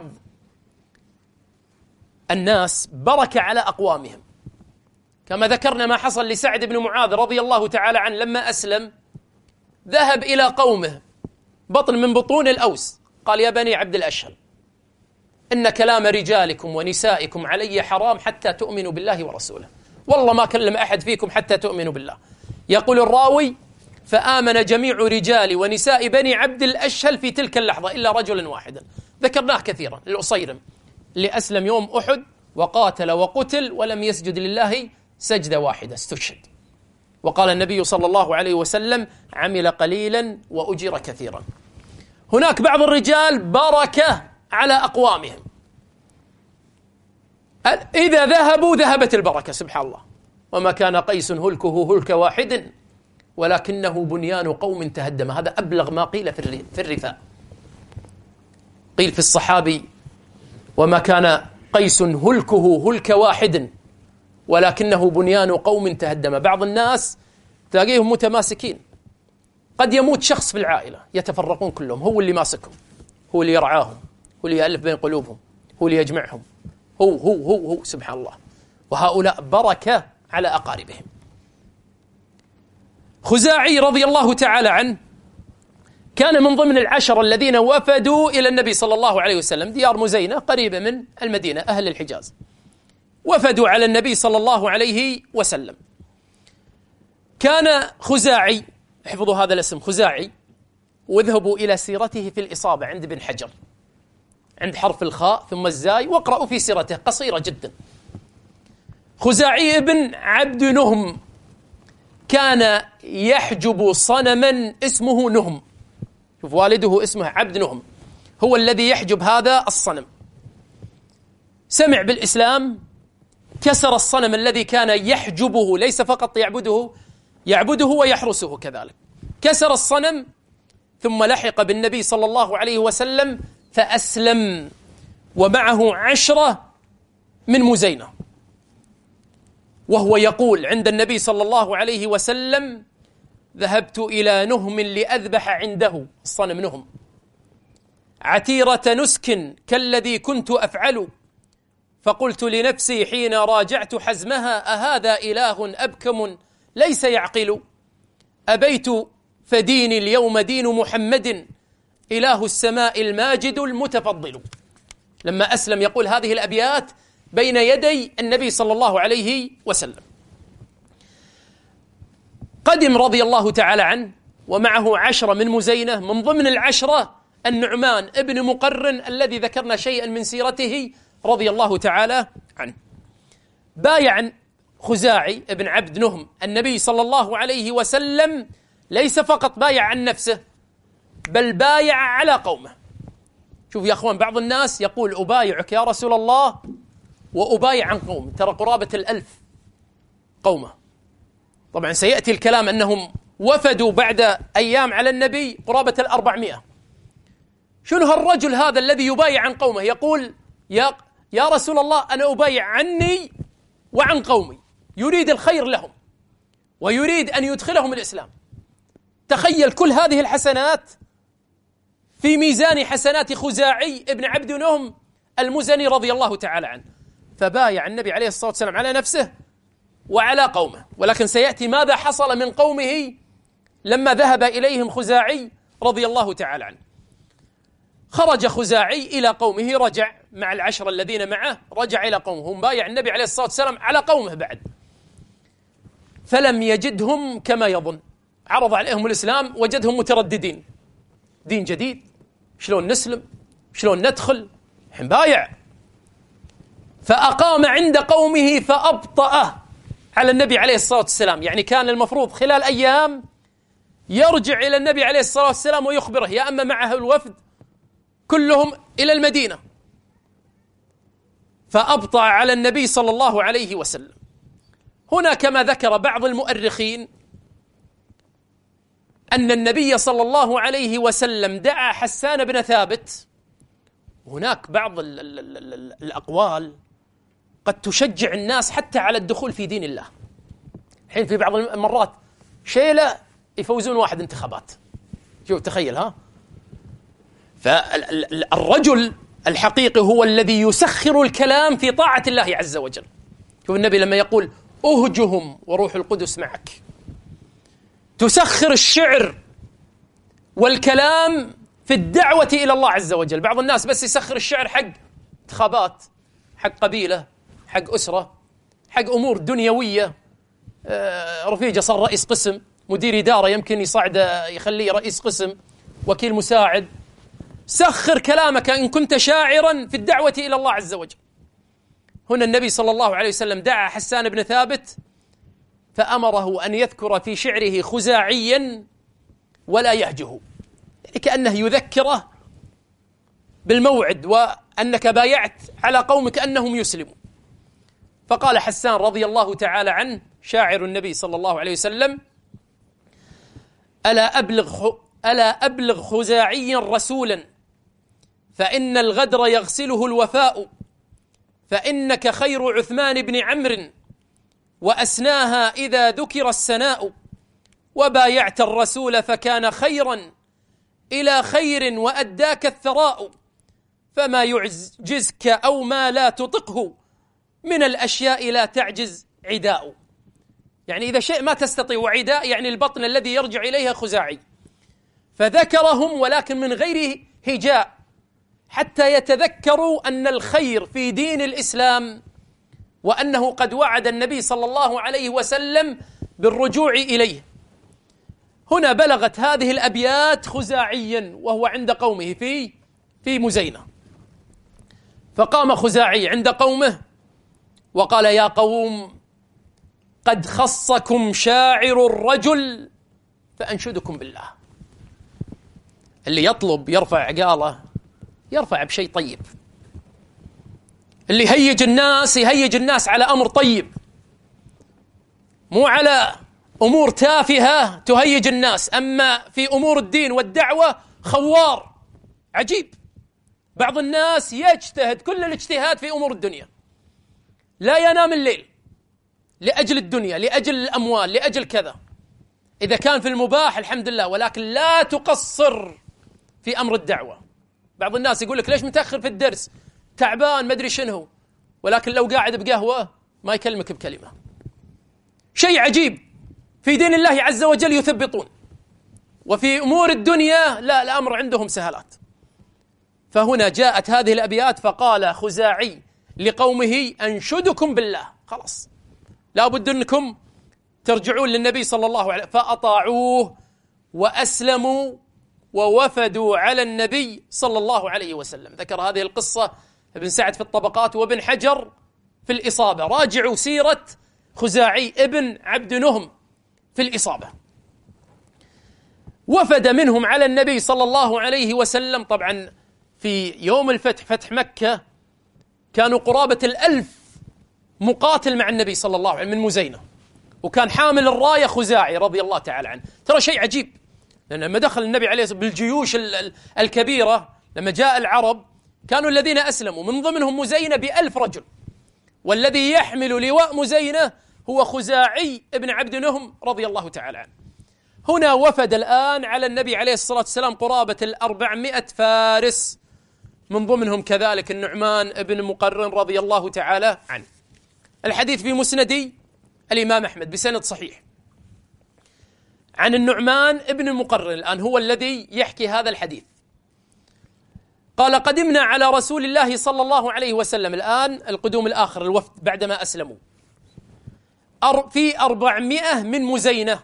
الناس بركة على أقوامهم، كما ذكرنا ما حصل لسعد بن معاذ رضي الله تعالى عنه لما أسلم، ذهب إلى قومه بطن من بطون الأوس، قال: يا بني عبد الأشهل، إن كلام رجالكم ونسائكم علي حرام حتى تؤمنوا بالله ورسوله، والله ما كلم أحد فيكم حتى تؤمنوا بالله. يقول الراوي: فآمن جميع رجال ونساء بني عبد الأشهل في تلك اللحظة إلا رجلا واحدا، ذكرناه كثيرا، الأصيرم، اللي أسلم يوم أحد وقاتل وقتل ولم يسجد لله سجدة واحدة، استشهد. وقال النبي صلى الله عليه وسلم: عمل قليلا وأجر كثيرا. هناك بعض الرجال بركة على أقوامهم، إذا ذهبوا ذهبت البركة، سبحان الله. وما كان قيس هلكه هلك واحد ولكنه بنيان قوم تهدم. هذا أبلغ ما قيل في الرثاء. قيل في الصحابي: وما كان قيس هلكه هلك واحد ولكنه بنيان قوم تهدم. بعض الناس تلاقيهم متماسكين، قد يموت شخص في العائلة يتفرقون كلهم، هو اللي ماسكهم، هو اللي يرعاهم، هو اللي يألف بين قلوبهم، هو اللي يجمعهم، هو هو هو هو سبحان الله. وهؤلاء بركة على أقاربهم. خزاعي رضي الله تعالى عنه كان من ضمن العشر الذين وفدوا إلى النبي صلى الله عليه وسلم، ديار مزينة قريبة من المدينة، أهل الحجاز، وفدوا على النبي صلى الله عليه وسلم. كان خزاعي، احفظوا هذا الاسم، خزاعي، واذهبوا إلى سيرته في الإصابة عند ابن حجر، عند حرف الخاء ثم الزاي، واقرأوا في سيرته قصيرة جدا. خزاعي ابن عبد نهم كان يحجب صنما اسمه نهم، شوف والده اسمه عبد نهم، هو الذي يحجب هذا الصنم. سمع بالإسلام، كسر الصنم الذي كان يحجبه، ليس فقط يعبده يعبده ويحرسه كذلك، كسر الصنم، ثم لحق بالنبي صلى الله عليه وسلم فأسلم، ومعه عشرة من مزينة. وهو يقول عند النبي صلى الله عليه وسلم: ذهبت إلى نهم لأذبح عنده، الصنم نهم، عتيرة نسك كالذي كنت أفعل، فقلت لنفسي حين راجعت حزمها: أهذا إله أبكم ليس يعقل، أبيت فديني اليوم دين محمد، إله السماء الماجد المتفضل. لما أسلم يقول هذه الأبيات بين يدي النبي صلى الله عليه وسلم. قدم رضي الله تعالى عنه ومعه عشرة من مزينة، من ضمن العشرة النعمان ابن مقرن الذي ذكرنا شيئا من سيرته رضي الله تعالى عنه. بايع خزاعي ابن عبد نهم النبي صلى الله عليه وسلم، ليس فقط بايع عن نفسه بل بايع على قومه. شوف يا أخوان، بعض الناس يقول: أبايعك يا رسول الله وأبايع عن قوم، ترى قرابة الألف قومه. طبعا سيأتي الكلام أنهم وفدوا بعد أيام على النبي قرابة الأربعمائة. شنو هالرجل هذا الذي يبايع عن قومه؟ يقول: يا يا رسول الله أنا أبايع عني وعن قومي، يريد الخير لهم ويريد أن يدخلهم الإسلام. تخيل كل هذه الحسنات في ميزان حسنات خزاعي ابن عبد نهم المزني رضي الله تعالى عنه، فبايع النبي عليه الصلاة والسلام على نفسه وعلى قومه. ولكن سيأتي ماذا حصل من قومه لما ذهب إليهم خزاعي رضي الله تعالى عنه. خرج خزاعي إلى قومه، رجع مع العشرة الذين معه، رجع إلى قومه، هم بايع النبي عليه الصلاة والسلام على قومه بعد، فلم يجدهم كما يظن. عرض عليهم الإسلام وجدهم مترددين، دين جديد، شلون نسلم، شلون ندخل، حين بايع. فأقام عند قومه فأبطأ على النبي عليه الصلاة والسلام. يعني كان المفروض خلال أيام يرجع إلى النبي عليه الصلاة والسلام ويخبره، يا أما معه الوفد كلهم إلى المدينة، فأبطأ على النبي صلى الله عليه وسلم. هنا كما ذكر بعض المؤرخين أن النبي صلى الله عليه وسلم دعا حسان بن ثابت. هناك بعض ال ال ال ال الأقوال قد تشجع الناس حتى على الدخول في دين الله. الحين في بعض المرات شيلة يفوزون واحد انتخابات، شوف تخيل. ها فالرجل الحقيقي هو الذي يسخر الكلام في طاعة الله عز وجل. شوف النبي لما يقول أهجهم وروح القدس معك، تسخر الشعر والكلام في الدعوة إلى الله عز وجل. بعض الناس بس يسخر الشعر حق انتخابات، حق قبيلة، حق أسرة، حق أمور دنيوية. رفيجة صار رئيس قسم، مدير إدارة يمكن يصعد يخليه رئيس قسم، وكيل مساعد. سخر كلامك إن كنت شاعرا في الدعوة إلى الله عز وجل. هنا النبي صلى الله عليه وسلم دعا حسان بن ثابت فأمره أن يذكر في شعره خزاعيا ولا يهجه، يعني كأنه يذكره بالموعد وأنك بايعت على قومك أنهم يسلموا. فقال حسان رضي الله تعالى عنه شاعر النبي صلى الله عليه وسلم: ألا أبلغ, ألا أبلغ خزاعيا رسولا فإن الغدر يغسله الوفاء، فإنك خير عثمان بن عمرو وأسناها إذا ذكر السناء، وبايعت الرسول فكان خيرا إلى خير وأداك الثراء، فما يعجزك أو ما لا تطقه من الأشياء لا تعجز عداء. يعني إذا شيء ما تستطيع، وعداء يعني البطن الذي يرجع إليها خزاعي. فذكرهم ولكن من غير هجاء، حتى يتذكروا أن الخير في دين الإسلام، وأنه قد وعد النبي صلى الله عليه وسلم بالرجوع إليه. هنا بلغت هذه الأبيات خزاعيا وهو عند قومه في في مزينة. فقام خزاعي عند قومه وقال: يا قوم، قد خصكم شاعر الرجل فأنشدكم بالله. اللي يطلب يرفع عقاله يرفع بشيء طيب، اللي يهيج الناس يهيج الناس على أمر طيب، مو على أمور تافهة تهيج الناس. أما في أمور الدين والدعوة خوار عجيب. بعض الناس يجتهد كل الاجتهاد في أمور الدنيا، لا ينام الليل لأجل الدنيا، لأجل الأموال، لأجل كذا. إذا كان في المباح الحمد لله، ولكن لا تقصر في أمر الدعوة. بعض الناس يقول لك: ليش متأخر في الدرس؟ تعبان، ما أدري شنو. ولكن لو قاعد بقهوة ما يكلمك بكلمة. شيء عجيب. في دين الله عز وجل يثبطون، وفي أمور الدنيا لا، الأمر عندهم سهلات. فهنا جاءت هذه الأبيات فقال خزاعي لقومه: أنشدكم بالله. خلاص لا بد أنكم ترجعون للنبي صلى الله عليه وسلم. فأطاعوه وأسلموا ووفدوا على النبي صلى الله عليه وسلم. ذكر هذه القصة ابن سعد في الطبقات وابن حجر في الإصابة. راجعوا سيرة خزاعي ابن عبد نهم في الإصابة. وفد منهم على النبي صلى الله عليه وسلم. طبعا في يوم الفتح، فتح مكة، كانوا قرابة الألف مقاتل مع النبي صلى الله عليه وسلم من مزينة، وكان حامل الراية خزاعي رضي الله تعالى عنه. ترى شيء عجيب، لأن لما دخل النبي عليه الصلاة والسلام بالجيوش الكبيرة، لما جاء العرب كانوا الذين أسلموا من ضمنهم مزينة بألف رجل، والذي يحمل لواء مزينة هو خزاعي ابن عبد نهم رضي الله تعالى عنه. هنا وفد الآن على النبي عليه الصلاة والسلام قرابة الأربعمائة فارس، من ضمنهم كذلك النعمان ابن مقرن رضي الله تعالى عنه. الحديث في مسندي الإمام أحمد بسند صحيح عن النعمان ابن المقرن، الآن هو الذي يحكي هذا الحديث. قال: قدمنا على رسول الله صلى الله عليه وسلم، الآن القدوم الآخر، الوفد بعدما أسلموا، في أربعمائة من مزينة،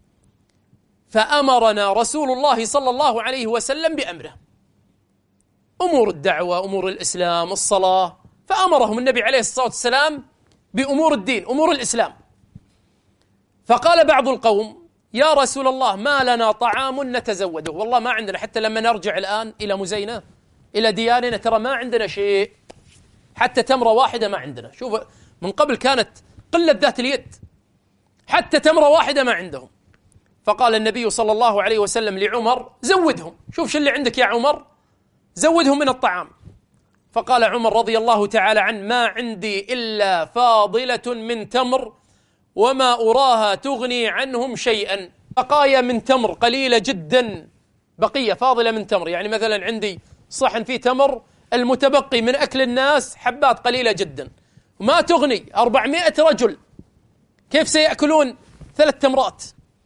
فأمرنا رسول الله صلى الله عليه وسلم بأمره. أمور الدعوة، أمور الإسلام، الصلاة، فأمرهم النبي عليه الصلاة والسلام بأمور الدين، أمور الإسلام. فقال بعض القوم: يا رسول الله، ما لنا طعام نتزوده، والله ما عندنا، حتى لما نرجع الآن إلى مزينة إلى ديارنا ترى ما عندنا شيء، حتى تمرة واحدة ما عندنا. شوف، من قبل كانت قلة ذات اليد، حتى تمرة واحدة ما عندهم. فقال النبي صلى الله عليه وسلم لعمر: زودهم، شوف شو اللي عندك يا عمر، زودهم من الطعام. فقال عمر رضي الله تعالى عنه: ما عندي إلا فاضلة من تمر وما أراها تغني عنهم شيئا. بقايا من تمر قليلة جدا، بقية فاضلة من تمر، يعني مثلا عندي صحن فيه تمر، المتبقي من أكل الناس حبات قليلة جدا، ما تغني أربعمائة رجل، كيف سيأكلون ثلاث تمرات؟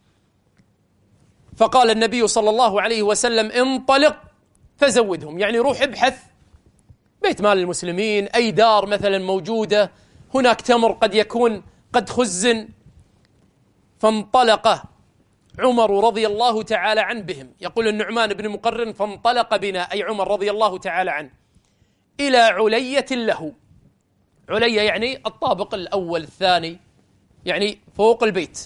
فقال النبي صلى الله عليه وسلم: انطلق فزودهم، يعني روح ابحث بيت مال المسلمين، أي دار مثلا موجودة هناك تمر قد يكون قد خزن. فانطلق عمر رضي الله تعالى عنه بهم، يقول النعمان بن مقرن: فانطلق بنا، أي عمر رضي الله تعالى عنه، إلى علية له. علية يعني الطابق الأول الثاني، يعني فوق البيت.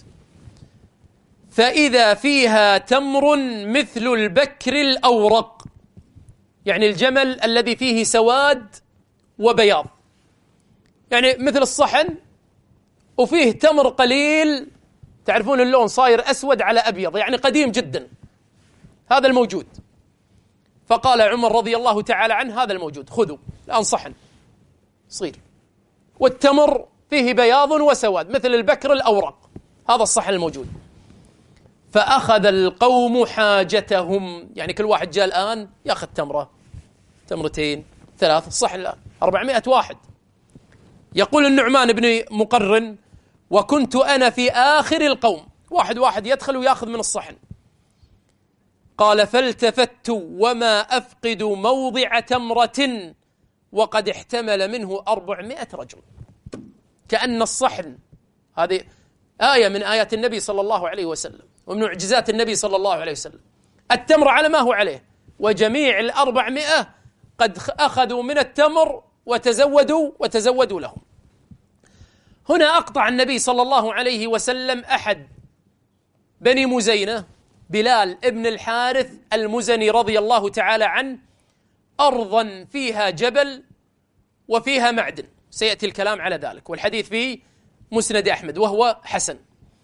فإذا فيها تمر مثل البكر الأورق، يعني الجمل الذي فيه سواد وبياض، يعني مثل الصحن وفيه تمر قليل، تعرفون اللون صاير أسود على أبيض، يعني قديم جدا، هذا الموجود. فقال عمر رضي الله تعالى عنه: هذا الموجود، خذوا الآن صحن صغير، والتمر فيه بياض وسواد مثل البكر الأورق، هذا الصحن الموجود. فأخذ القوم حاجتهم، يعني كل واحد جاء الآن يأخذ تمرة، تمرتين، ثلاث، الصحن الآن أربعمائة واحد. يقول النعمان بن مقرن: وكنت أنا في آخر القوم، واحد واحد يدخل ويأخذ من الصحن. قال: فالتفت وما أفقد موضع تمرة وقد احتمل منه أربعمائة رجل. كأن الصحن، هذه آية من آيات النبي صلى الله عليه وسلم ومن معجزات النبي صلى الله عليه وسلم، التمر على ما هو عليه، وجميع الأربعمائة قد أخذوا من التمر وتزودوا وتزودوا لهم. هنا أقطع النبي صلى الله عليه وسلم أحد بني مزينة، بلال ابن الحارث المزني رضي الله تعالى عنه، أرضا فيها جبل وفيها معدن، سيأتي الكلام على ذلك، والحديث في مسند أحمد وهو حسن.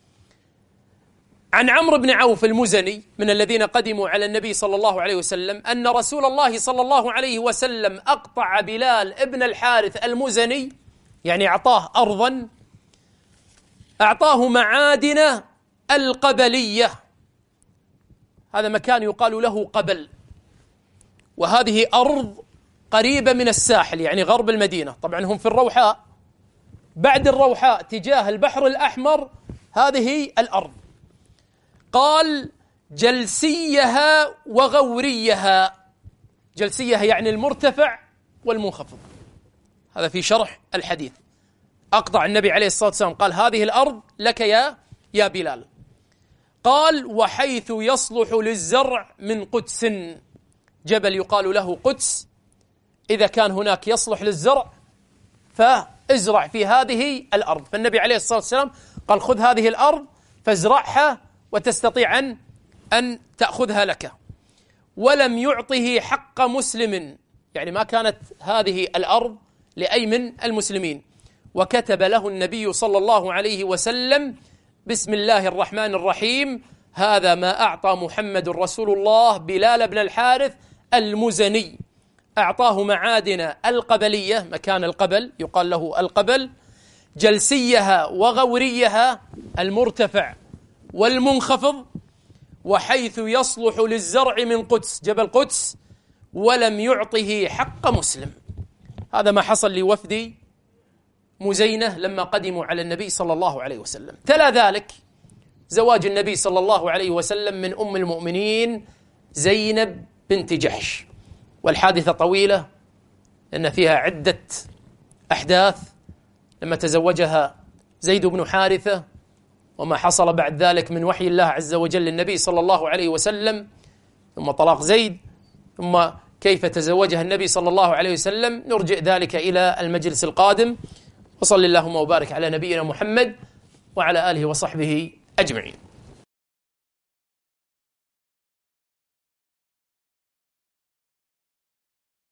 عن عمرو بن عوف المزني من الذين قدموا على النبي صلى الله عليه وسلم أن رسول الله صلى الله عليه وسلم أقطع بلال ابن الحارث المزني، يعني أعطاه أرضا، أعطاه معادن القبلية، هذا مكان يقال له قبل، وهذه أرض قريبة من الساحل، يعني غرب المدينة، طبعا هم في الروحاء، بعد الروحاء تجاه البحر الأحمر، هذه الأرض. قال: جلسيها وغوريها، جلسيها يعني المرتفع والمنخفض، هذا في شرح الحديث. أقطع النبي عليه الصلاة والسلام، قال: هذه الأرض لك يا يا بلال. قال: وحيث يصلح للزرع من قدس، جبل يقال له قدس، إذا كان هناك يصلح للزرع فازرع في هذه الأرض. فالنبي عليه الصلاة والسلام قال: خذ هذه الأرض فازرعها وتستطيع أن أن تأخذها لك. ولم يعطه حق مسلم، يعني ما كانت هذه الأرض لأي من المسلمين. وكتب له النبي صلى الله عليه وسلم: بسم الله الرحمن الرحيم، هذا ما أعطى محمد رسول الله بلال بن الحارث المزني، أعطاه معادن القبلية، مكان القبل يقال له القبل، جلسيها وغوريها المرتفع والمنخفض، وحيث يصلح للزرع من قدس، جبل قدس، ولم يعطه حق مسلم. هذا ما حصل لوفد مزينة لما قدموا على النبي صلى الله عليه وسلم. تلا ذلك زواج النبي صلى الله عليه وسلم من أم المؤمنين زينب بنت جحش، والحادثة طويلة لأن فيها عدة أحداث، لما تزوجها زيد بن حارثة، وما حصل بعد ذلك من وحي الله عز وجل للنبي صلى الله عليه وسلم، ثم طلاق زيد، ثم كيف تزوجها النبي صلى الله عليه وسلم نرجع ذلك إلى المجلس القادم. وصل اللهم وبارك على نبينا محمد وعلى آله وصحبه أجمعين.